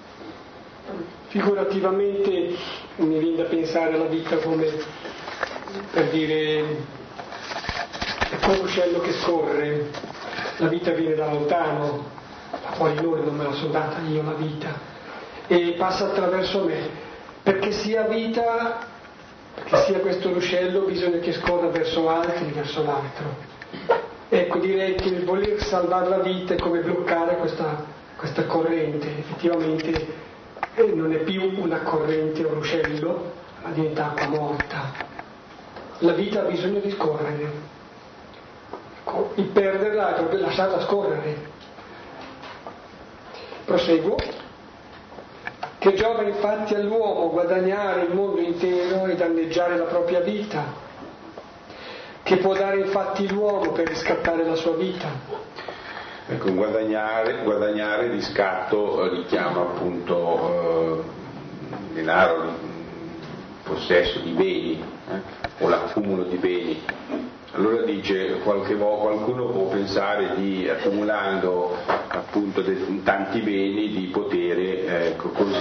Figurativamente mi viene da pensare alla vita come, per dire, è come un ruscello che scorre, la vita viene da lontano, fuori noi, non me la sono data io la vita, e passa attraverso me. Perché sia vita, perché sia questo ruscello, bisogna che scorra verso altri, verso l'altro. Ecco, direi che il voler salvare la vita è come bloccare questa corrente. Effettivamente non è più una corrente, un ruscello, ma diventa acqua morta. La vita ha bisogno di scorrere. Il perderla è proprio lasciarla scorrere. Proseguo. Che giova infatti all'uomo guadagnare il mondo intero e danneggiare la propria vita? Che può dare infatti l'uomo per riscattare la sua vita? Ecco, guadagnare riscatto richiama appunto denaro, possesso di beni, o l'accumulo di beni. Allora dice, qualcuno può pensare di, accumulando appunto tanti beni, di poter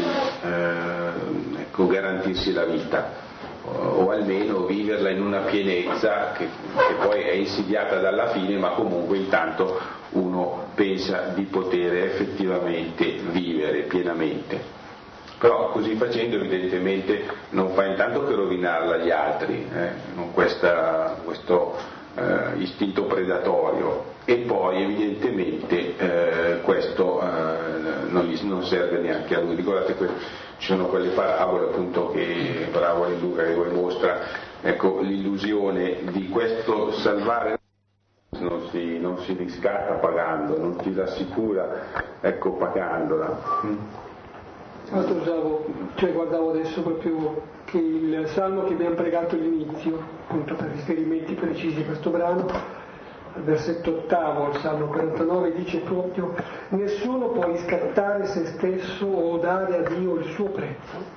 garantirsi la vita, o almeno viverla in una pienezza che poi è insidiata dalla fine, ma comunque intanto uno pensa di poter effettivamente vivere pienamente. Però così facendo evidentemente non fa intanto che rovinarla agli altri, con questo istinto predatorio, e poi evidentemente questo non serve neanche a lui. Ricordate che ci sono quelle parabole appunto parabole in Luca che poi mostra, ecco, l'illusione di questo salvare non si riscatta pagando, non ti rassicura, ecco, pagandola. Guardavo adesso proprio che il salmo che abbiamo pregato all'inizio, appunto per riferimenti precisi di questo brano, al versetto 8, il salmo 49, dice proprio: nessuno può riscattare se stesso o dare a Dio il suo prezzo.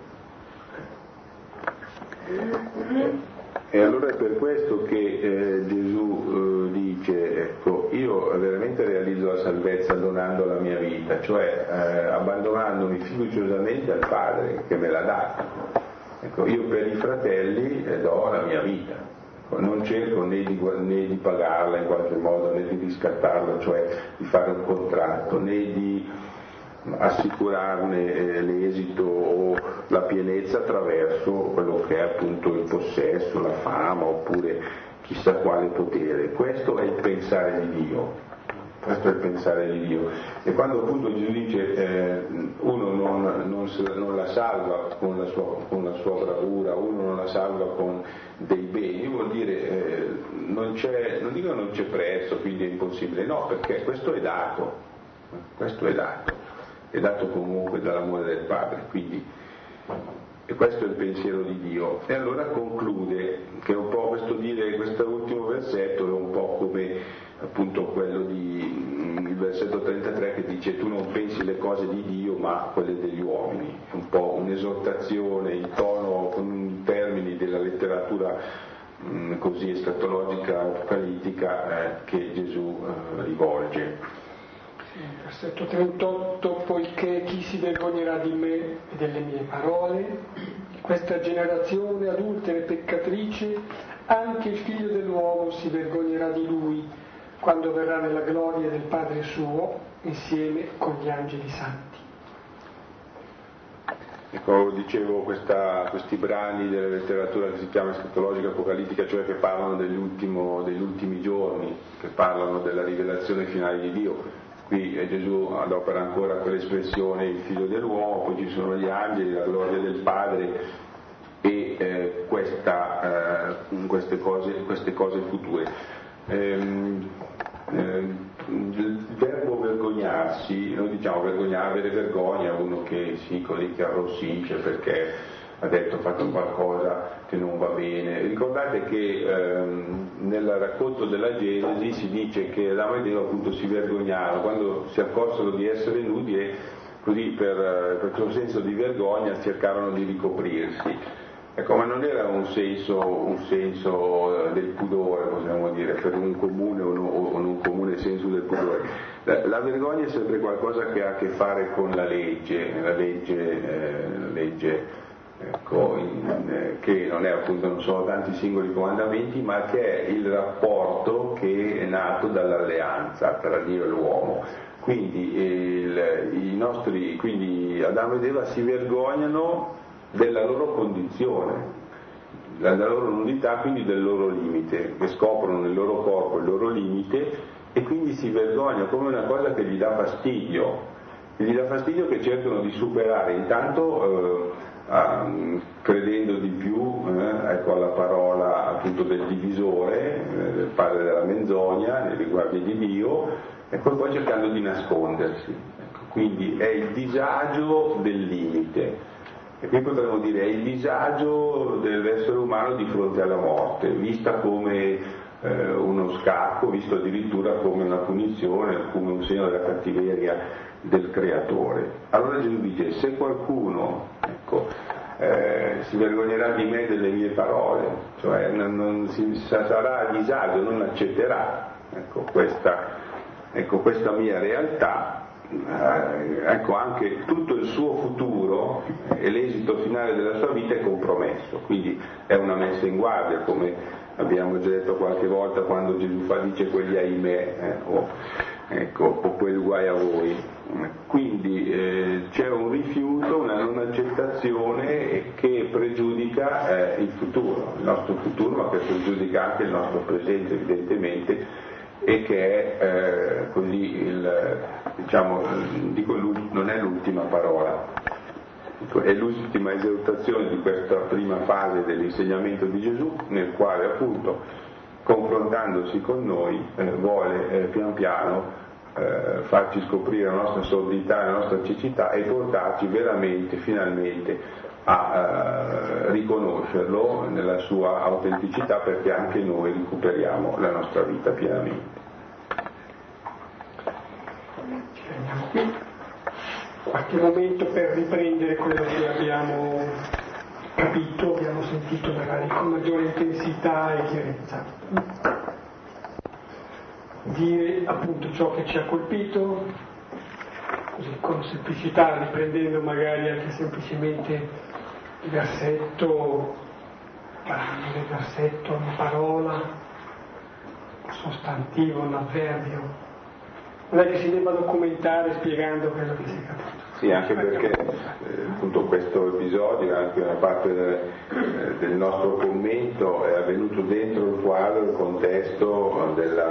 E allora è per questo che Gesù dice, ecco, io veramente realizzo la salvezza donando la mia vita, cioè abbandonandomi fiduciosamente al Padre che me l'ha data. Ecco, io per i fratelli do la mia vita, non cerco né di pagarla in qualche modo, né di riscattarla, cioè di fare un contratto, né di assicurarne l'esito o la pienezza attraverso quello che è appunto il possesso, la fama, oppure chissà quale potere. Questo è il pensare di Dio. Questo è il pensare di Dio. E quando appunto Gesù dice uno non la salva con la sua bravura, uno non la salva con dei beni, vuol dire non dico non c'è prezzo, quindi è impossibile, no, perché questo è dato comunque dall'amore del Padre, quindi, e questo è il pensiero di Dio. E allora conclude che è un po' questo ultimo versetto è un po' come appunto quello il versetto 33 che dice: tu non pensi le cose di Dio ma quelle degli uomini. È un po' un'esortazione in tono, con termini della letteratura così escatologica, apocalittica, che Gesù rivolge. Versetto 38: poiché chi si vergognerà di me e delle mie parole, questa generazione adultera e peccatrice, anche il figlio dell'uomo si vergognerà di lui quando verrà nella gloria del Padre suo insieme con gli angeli santi. Ecco, dicevo questi brani della letteratura che si chiama escatologica apocalittica, cioè che parlano degli ultimi giorni, che parlano della rivelazione finale di Dio. Qui Gesù adopera ancora quell'espressione il figlio dell'uomo, poi ci sono gli angeli, la gloria del Padre e queste cose future. Il verbo vergognarsi, noi diciamo avere vergogna, uno che così che arrossisce perché ha fatto qualcosa che non va bene. Ricordate che nel racconto della Genesi si dice che Adamo ed Eva appunto si vergognarono quando si accorsero di essere nudi e così per questo senso di vergogna cercarono di ricoprirsi. Ecco, ma non era un senso del pudore, possiamo dire, per un comune o un comune senso del pudore. La vergogna è sempre qualcosa che ha a che fare con la legge ecco, che non è appunto, non sono tanti singoli comandamenti, ma che è il rapporto che è nato dall'alleanza tra Dio e l'uomo. Quindi quindi Adamo ed Eva si vergognano della loro condizione, della loro nudità, quindi del loro limite, che scoprono nel loro corpo il loro limite e quindi si vergognano come una cosa che gli dà fastidio, che cercano di superare intanto credendo di più alla parola appunto del divisore, del padre della menzogna nei riguardi di Dio, e poi cercando di nascondersi. Ecco, quindi è il disagio del limite. E qui potremmo dire è il disagio dell'essere umano di fronte alla morte, vista come uno scacco, visto addirittura come una punizione, come un segno della cattiveria del creatore. Allora Gesù dice: se qualcuno si vergognerà di me, delle mie parole, cioè sarà a disagio, non accetterà questa mia realtà, anche tutto il suo futuro e l'esito finale della sua vita è compromesso. Quindi è una messa in guardia, come abbiamo già detto qualche volta quando Gesù dice quegli ahimè o quel guai a voi. Quindi c'è un rifiuto, una non accettazione che pregiudica il nostro futuro, ma che pregiudica anche il nostro presente evidentemente, e che è non è l'ultima parola, è l'ultima esortazione di questa prima fase dell'insegnamento di Gesù, nel quale appunto, confrontandosi con noi, vuole pian piano farci scoprire la nostra sordità, la nostra cecità e portarci veramente, finalmente a riconoscerlo nella sua autenticità, perché anche noi recuperiamo la nostra vita pienamente. Ci fermiamo qui qualche momento per riprendere quello che abbiamo capito, abbiamo sentito magari con maggiore intensità e chiarezza. Dire appunto ciò che ci ha colpito, così con semplicità, riprendendo magari anche semplicemente il versetto, una parola, un sostantivo, un avverbio. Non è che si debba documentare spiegando quello che si è capito. Sì, anche perché appunto questo episodio, anche una parte del nostro commento, è avvenuto dentro il quadro, il contesto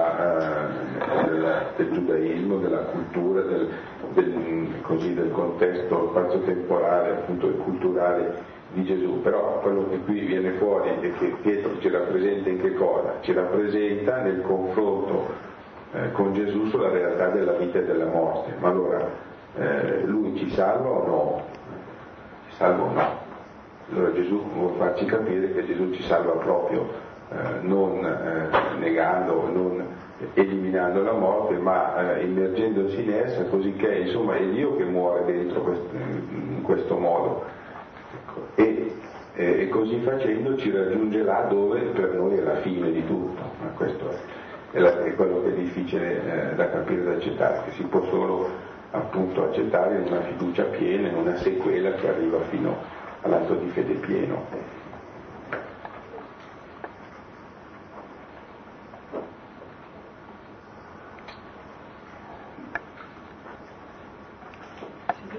del giudaismo, della cultura, del contesto spazio-temporale, appunto, e culturale di Gesù. Però quello che qui viene fuori è che Pietro ci rappresenta in che cosa? Ci rappresenta nel confronto con Gesù sulla realtà della vita e della morte. Ma allora lui ci salva o no? Ci salva o no? Allora Gesù vuole farci capire che Gesù ci salva proprio non negando, non eliminando la morte, ma immergendosi in essa, così che insomma è Dio che muore dentro in questo modo, e così facendo ci raggiunge là dove per noi è la fine di tutto. Questo è quello che è difficile da capire e da accettare, che si può solo appunto accettare in una fiducia piena, in una sequela che arriva fino all'atto di fede pieno.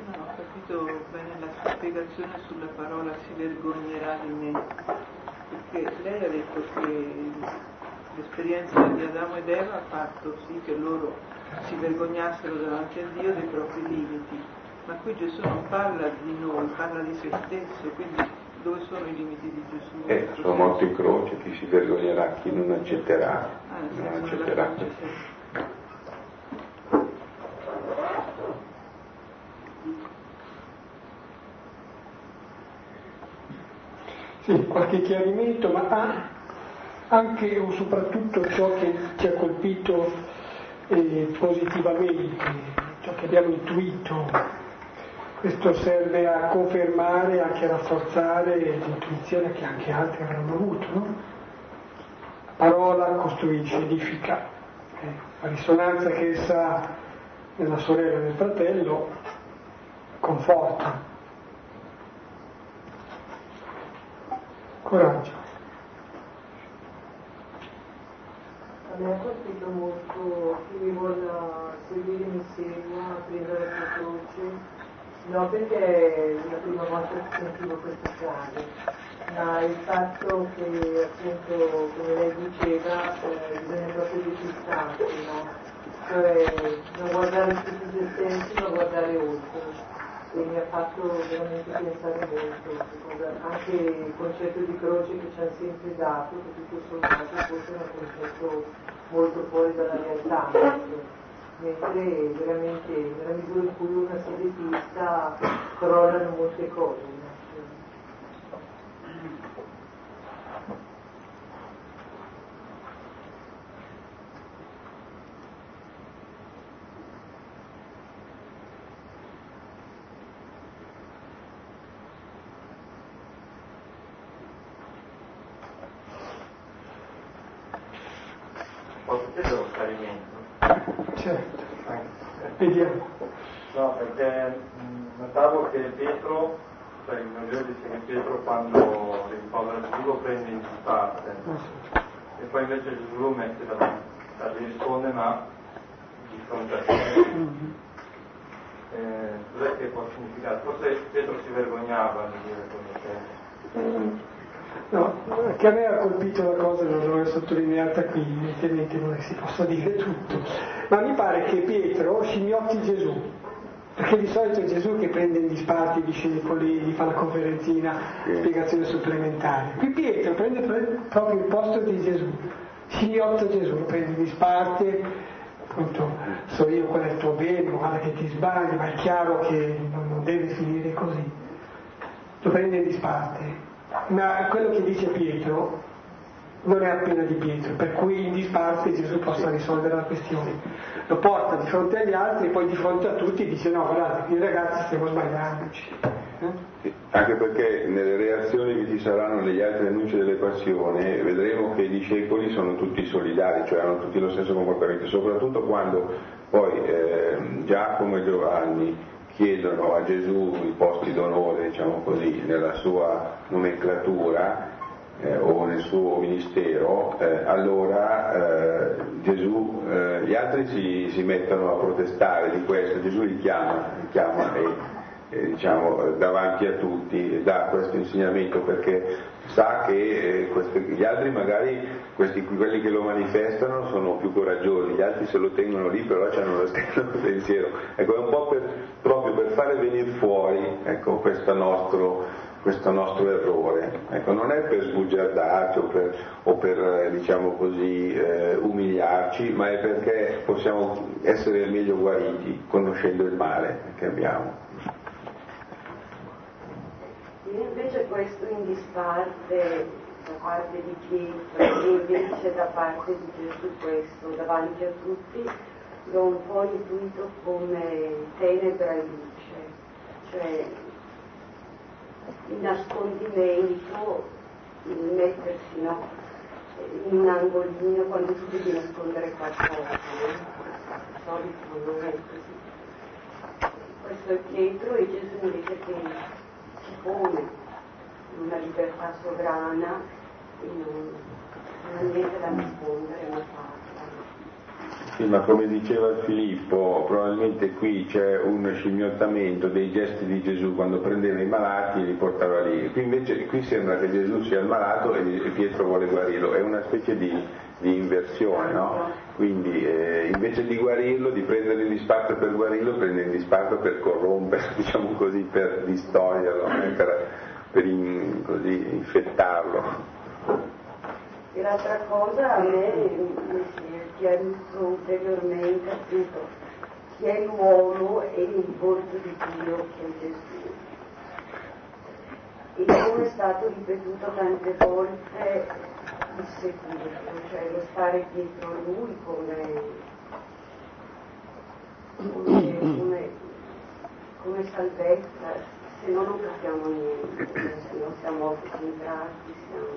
non ho capito bene la sua spiegazione sulla parola si vergognerà di me, perché lei ha detto che l'esperienza di Adamo ed Eva ha fatto sì che loro si vergognassero davanti a Dio dei propri limiti, ma qui Gesù non parla di noi, parla di se stesso, quindi dove sono i limiti di Gesù? Sono morto in croce, chi si vergognerà, chi non accetterà. Non accetterà. Sì, qualche chiarimento, ma anche o soprattutto ciò che ci ha colpito positivamente, ciò che abbiamo intuito. Questo serve a confermare, anche a rafforzare l'intuizione che anche altri avranno avuto, no? La parola costruisce, edifica. La risonanza che essa ha nella sorella e nel fratello conforta. Coraggio. A me ha colpito molto chi mi vuole seguire mi segua, prendere la sua croce. No, perché è la prima volta che sentivo queste frasi, ma il fatto che appunto, come lei diceva, bisogna proprio dedicarsi, no? Cioè non guardare su se stessi, ma guardare oltre. E mi ha fatto veramente pensare molto, anche il concetto di croce che ci hanno sempre dato, che tutto sommato forse è un concetto molto fuori dalla realtà. Mentre veramente nella misura in cui una si defissa crollano molte cose. Posso chiedere un chiarimento? Certo, vediamo. No, perché notavo che Pietro, cioè il Vangelo dice che Pietro quando rimprovera Gesù lo prende in disparte e poi invece Gesù lo mette da risponde ma di fronte a sé. Cos'è che può significare? Forse Pietro si vergognava di dire quello che... No, che a me ha colpito la cosa, non l'ho sottolineata qui, evidentemente non è che si possa dire tutto, ma mi pare che Pietro scimmiotti Gesù, perché di solito è Gesù che prende in disparte i discepoli, gli fa la conferenzina, spiegazione supplementare. Qui Pietro prende proprio il posto di Gesù, scimmiotta Gesù, lo prende in disparte, appunto, so io qual è il tuo bene, guarda che ti sbagli, ma è chiaro che non deve finire così, lo prende in disparte. Ma quello che dice Pietro non è appena di Pietro, per cui in disparte Gesù possa risolvere la questione. Lo porta di fronte agli altri e poi di fronte a tutti dice no, guardate, i ragazzi stiamo sbagliandoci. Anche perché nelle reazioni che ci saranno negli altri annunci delle passioni vedremo che i discepoli sono tutti solidari, cioè hanno tutti lo stesso comportamento, soprattutto quando poi Giacomo e Giovanni chiedono a Gesù i posti d'onore, diciamo così, nella sua nomenclatura o nel suo ministero, allora Gesù, gli altri si mettono a protestare di questo, Gesù li chiama diciamo, davanti a tutti, dà questo insegnamento perché sa che gli altri magari, quelli che lo manifestano sono più coraggiosi, gli altri se lo tengono lì però hanno lo stesso pensiero. Ecco, è un po' proprio per fare venire fuori, ecco, questo nostro errore. Ecco, non è per sbugiardarci o per diciamo così, umiliarci, ma è perché possiamo essere meglio guariti conoscendo il male che abbiamo. Invece questo in disparte da parte di Pietro e invece da parte di Gesù questo davanti a tutti l'ho un po' intuito come tenebra e luce, cioè il nascondimento, il mettersi in un angolino quando tu devi nascondere qualcosa, di solito non è così. Questo è Pietro e Gesù invece che si pone in una libertà sovrana e non ha niente da nascondere, ma parla. Sì, ma come diceva Filippo, probabilmente qui c'è un scimmiottamento dei gesti di Gesù quando prendeva i malati e li portava lì. Qui invece sembra che Gesù sia il malato e Pietro vuole guarirlo, è una specie di inversione, no? Quindi invece di guarirlo, di prendere in disparte per guarirlo, prende in disparte per corrompere, diciamo così, per distoglierlo, così infettarlo. E l'altra cosa a me mi si è chiarito ulteriormente appunto chi è l'uomo e il volto di Dio che è Gesù. E come è stato ripetuto tante volte il seguirlo, cioè lo stare dietro a lui come salvezza, se no non capiamo niente, se no siamo autocentrati,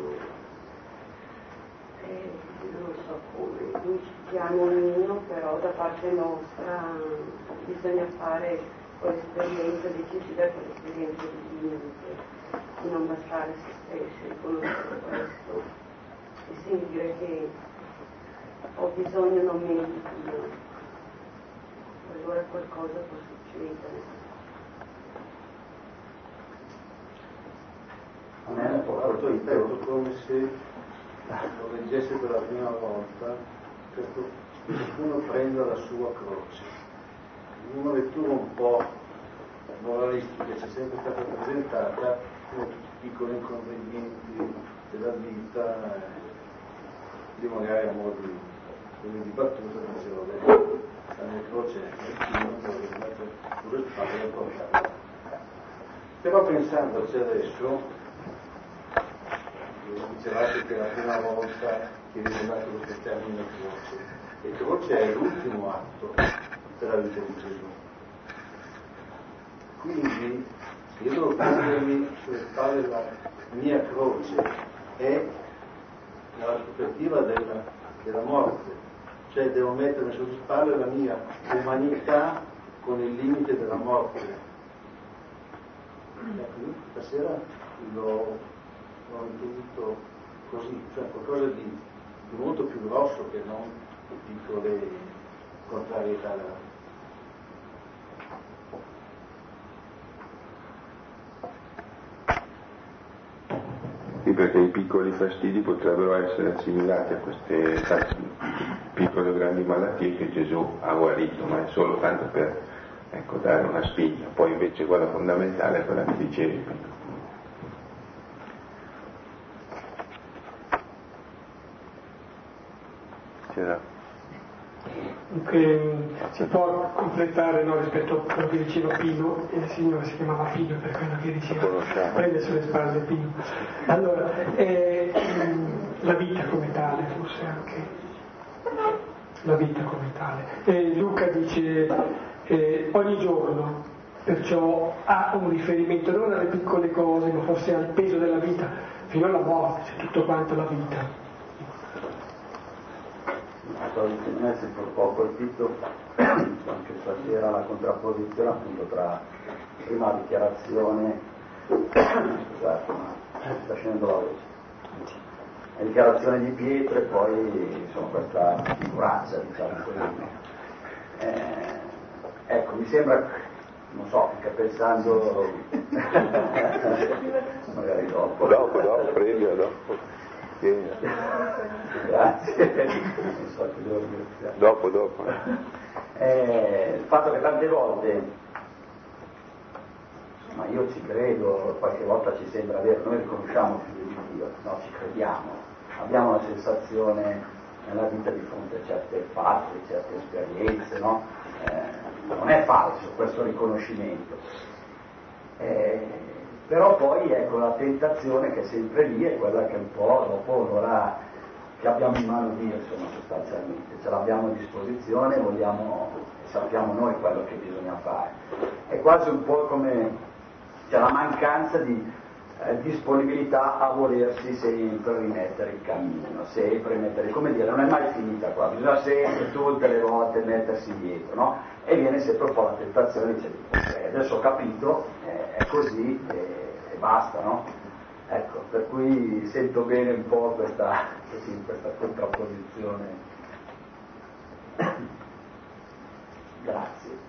non so come, noi citiamo un inno, però da parte nostra bisogna fare quell'esperienza decisiva, quell'esperienza di limite, di non bastare se stessi, conoscere questo e sentire che ho bisogno non meno di Dio, allora qualcosa può succedere. A me è portato il testo come se lo leggesse per la prima volta, ciascuno prenda la sua croce. In una lettura un po' moralistica ci è sempre stata presentata come tutti i piccoli inconvenienti della vita, io magari a modo di battuta dicevo la mia croce è il spazio, però pensandoci adesso dicevate che è la prima volta che viene dato questo termine croce, e croce è l'ultimo atto della vita di Gesù. Quindi io devo prendermi sulle spalle la mia croce è nella prospettiva della morte, cioè devo mettermi sulle spalle la mia umanità con il limite della morte. Ecco, stasera l'ho intuito così, cioè qualcosa di molto più grosso che non piccole contrarietà della vita. Sì, perché i piccoli fastidi potrebbero essere assimilati a queste piccole o grandi malattie che Gesù ha guarito, ma è solo tanto per dare una spinta. Poi invece quella fondamentale è quella che dicevi. Si può completare rispetto a quello che diceva Pino, e il Signore si chiamava Pino per quello che diceva, prende sulle spalle Pino. Allora, la vita come tale, forse anche la vita come tale. Luca dice ogni giorno, perciò ha un riferimento non alle piccole cose, ma forse al peso della vita, fino alla morte, c'è tutto quanto la vita. Secondo me è sempre un po' colpito anche stasera la contrapposizione appunto tra prima la dichiarazione, scusate ma sta scendendo la voce, la dichiarazione di Pietro e poi insomma questa figuraccia, diciamo così. Ecco, mi sembra, non so, che pensando magari dopo premio dopo. Grazie. Dopo. Il fatto che tante volte, insomma, io ci credo, qualche volta ci sembra vero, noi riconosciamo figlio di Dio, no, ci crediamo, abbiamo la sensazione nella vita di fronte a certe fatti, certe esperienze, no? Non è falso questo riconoscimento. Però poi ecco la tentazione che è sempre lì è quella che un po' dopo allora che abbiamo in mano Dio, insomma, sostanzialmente ce l'abbiamo a disposizione, sappiamo noi quello che bisogna fare. È quasi un po' come c'è la mancanza di disponibilità a volersi sempre rimettere il cammino, sempre mettere, come dire, non è mai finita qua, bisogna sempre tutte le volte mettersi dietro, no? E viene sempre un po' la tentazione di dire adesso ho capito, è così e basta, no? Ecco, per cui sento bene un po' questa contrapposizione. Grazie.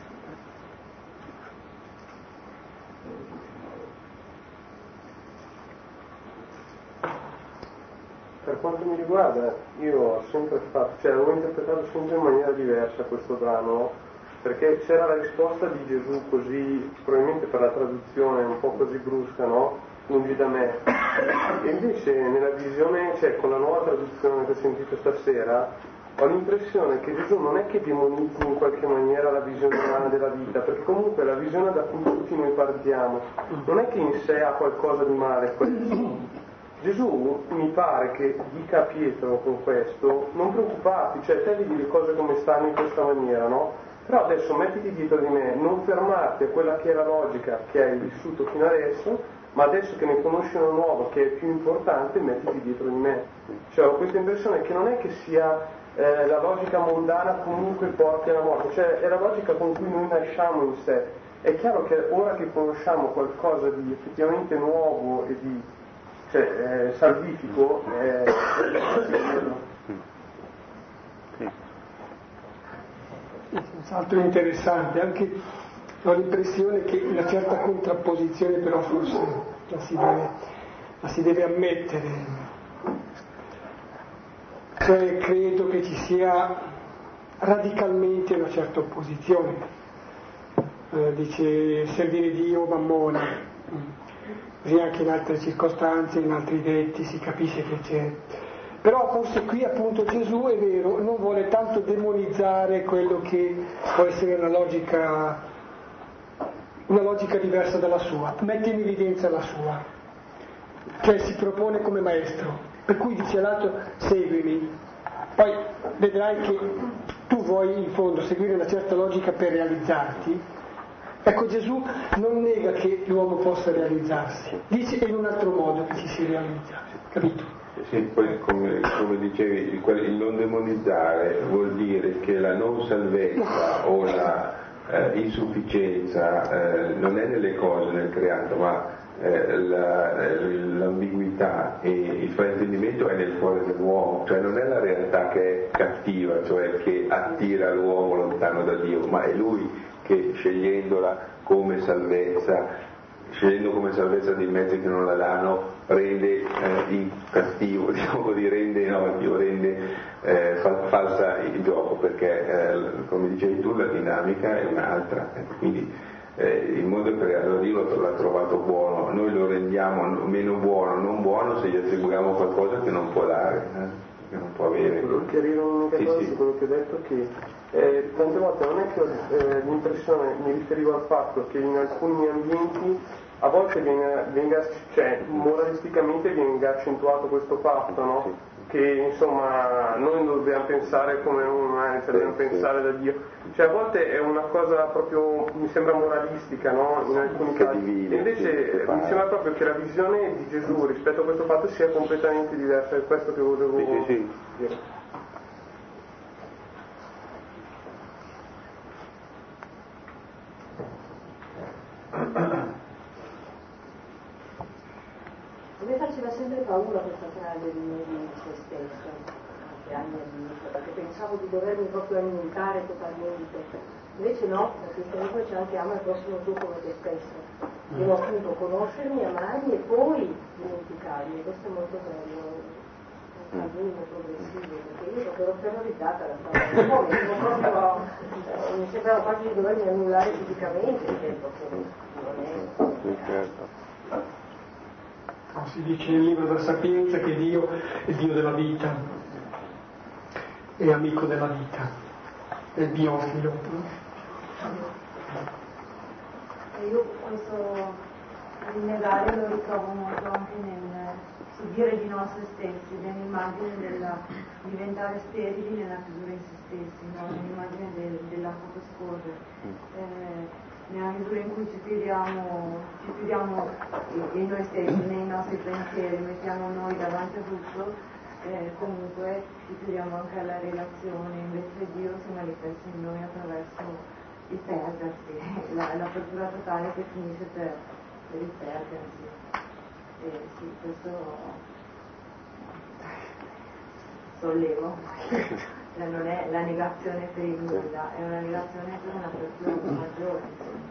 Per quanto mi riguarda, io ho sempre l'ho interpretato sempre in maniera diversa questo brano, perché c'era la risposta di Gesù così, probabilmente per la traduzione un po' così brusca, no? Lungi da me. E invece nella visione, con la nuova traduzione che ho sentito stasera, ho l'impressione che Gesù non è che demonizzi in qualche maniera la visione umana della vita, perché comunque la visione da cui tutti noi partiamo non è che in sé ha qualcosa di male. Gesù mi pare che dica a Pietro con questo: non preoccuparti, te vedi le cose come stanno in questa maniera, no? Però adesso mettiti dietro di me, non fermarti a quella che è la logica che hai vissuto fino adesso, ma adesso che ne conosci una nuova che è più importante, mettiti dietro di me. Ho questa impressione che non è che sia la logica mondana comunque porti alla morte, è la logica con cui noi nasciamo in sé. È chiaro che ora che conosciamo qualcosa di effettivamente nuovo e di salvifico, senz'altro interessante, anche ho l'impressione che una certa contrapposizione però forse la si deve ammettere. Credo che ci sia radicalmente una certa opposizione, dice servire Dio o Mammona, così anche in altre circostanze, in altri detti si capisce che c'è. Però forse qui appunto Gesù, è vero, non vuole tanto demonizzare quello che può essere una logica diversa dalla sua, mette in evidenza la sua, si propone come maestro. Per cui dice all'altro: seguimi, poi vedrai che tu vuoi in fondo seguire una certa logica per realizzarti. Ecco, Gesù non nega che l'uomo possa realizzarsi, dice in un altro modo che ci si realizza, capito? Sì, poi come dicevi, il non demonizzare vuol dire che la non salvezza o la insufficienza non è nelle cose, nel creato, ma l'ambiguità e il fraintendimento è nel cuore dell'uomo, non è la realtà che è cattiva, che attira l'uomo lontano da Dio, ma è lui che scegliendo come salvezza dei mezzi che non la danno, rende in cattivo, falsa il gioco, perché come dicevi tu la dinamica è un'altra, quindi il mondo creato da Dio l'ha trovato buono, noi lo rendiamo meno buono, non buono se gli attribuiamo qualcosa che non può dare, che non può avere. Volevo chiarire un'unica cosa su quello che ho detto, che tante volte non è che l'impressione, mi riferivo al fatto che in alcuni ambienti a volte moralisticamente viene accentuato questo fatto, no? Che insomma noi non dobbiamo pensare come un'umanità, dobbiamo pensare da Dio. A volte è una cosa proprio, mi sembra moralistica, no? In alcuni casi. E invece mi sembra proprio che la visione di Gesù rispetto a questo fatto sia completamente diversa, è questo che volevo dire. A me faceva sempre paura questa frase di se stesso, anche anni all'inizio, perché pensavo di dovermi proprio annientare totalmente. Invece no, nel cristianesimo c'è anche ama il prossimo tuo come te stesso. Devo appunto conoscermi, amarmi e poi dimenticarmi, questo è molto bello, un cammino progressivo, perché io proprio ero terrorizzata da stare mi sembrava quasi di dovermi annullare fisicamente, che proprio non è. Si dice nel libro della Sapienza che Dio è Dio della vita, è amico della vita, è biofilo. Io questo rinnegare lo ritrovo molto anche nel subire di noi se stessi, nell'immagine del diventare sterili nella chiusura in se stessi, no? Nell'immagine dell'acqua che scorre. Nella misura in cui ci chiudiamo in noi stessi, nei nostri pensieri, mettiamo noi davanti a tutto, comunque ci chiudiamo anche alla relazione, invece Dio si manifesta in noi attraverso il perdersi, l'apertura totale che finisce per il perdersi. Sì, questo sollevo. cioè non è la negazione per il nulla, è una negazione per una persona maggiore.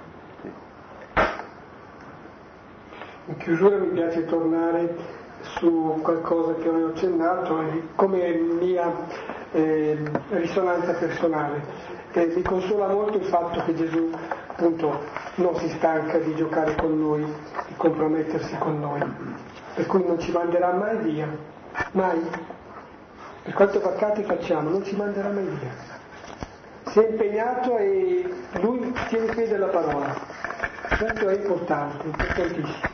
In chiusura mi piace tornare su qualcosa che avevo accennato come mia risonanza personale. Mi consola molto il fatto che Gesù appunto non si stanca di giocare con noi, di compromettersi con noi, per cui non ci manderà mai via, mai. Per quanto peccati facciamo, non ci manderà mai via. Si è impegnato e lui tiene fede alla parola. Questo è importante, importantissimo.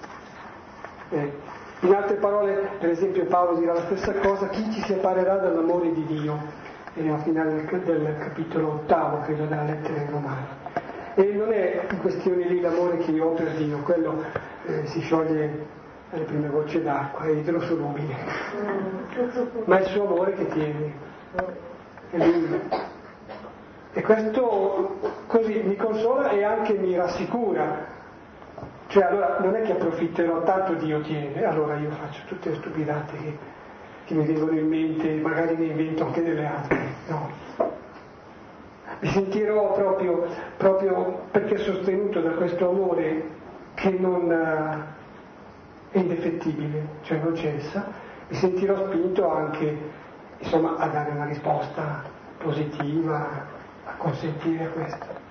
In altre parole, per esempio, Paolo dirà la stessa cosa: chi ci separerà dall'amore di Dio? Alla finale del capitolo 8, credo, della lettera ai Romani. E non è in questione lì l'amore che io ho per Dio, quello si scioglie alle prime gocce d'acqua, è idrosolubile, ma è il suo amore che tiene. È lui. E questo così mi consola e anche mi rassicura. Cioè allora non è che approfitterò, tanto Dio tiene, allora io faccio tutte le stupidate che mi vengono in mente, magari ne invento anche delle altre, no. Mi sentirò proprio perché sostenuto da questo amore che non è indefettibile, cioè non cessa, mi sentirò spinto anche, insomma, a dare una risposta positiva, a consentire questo.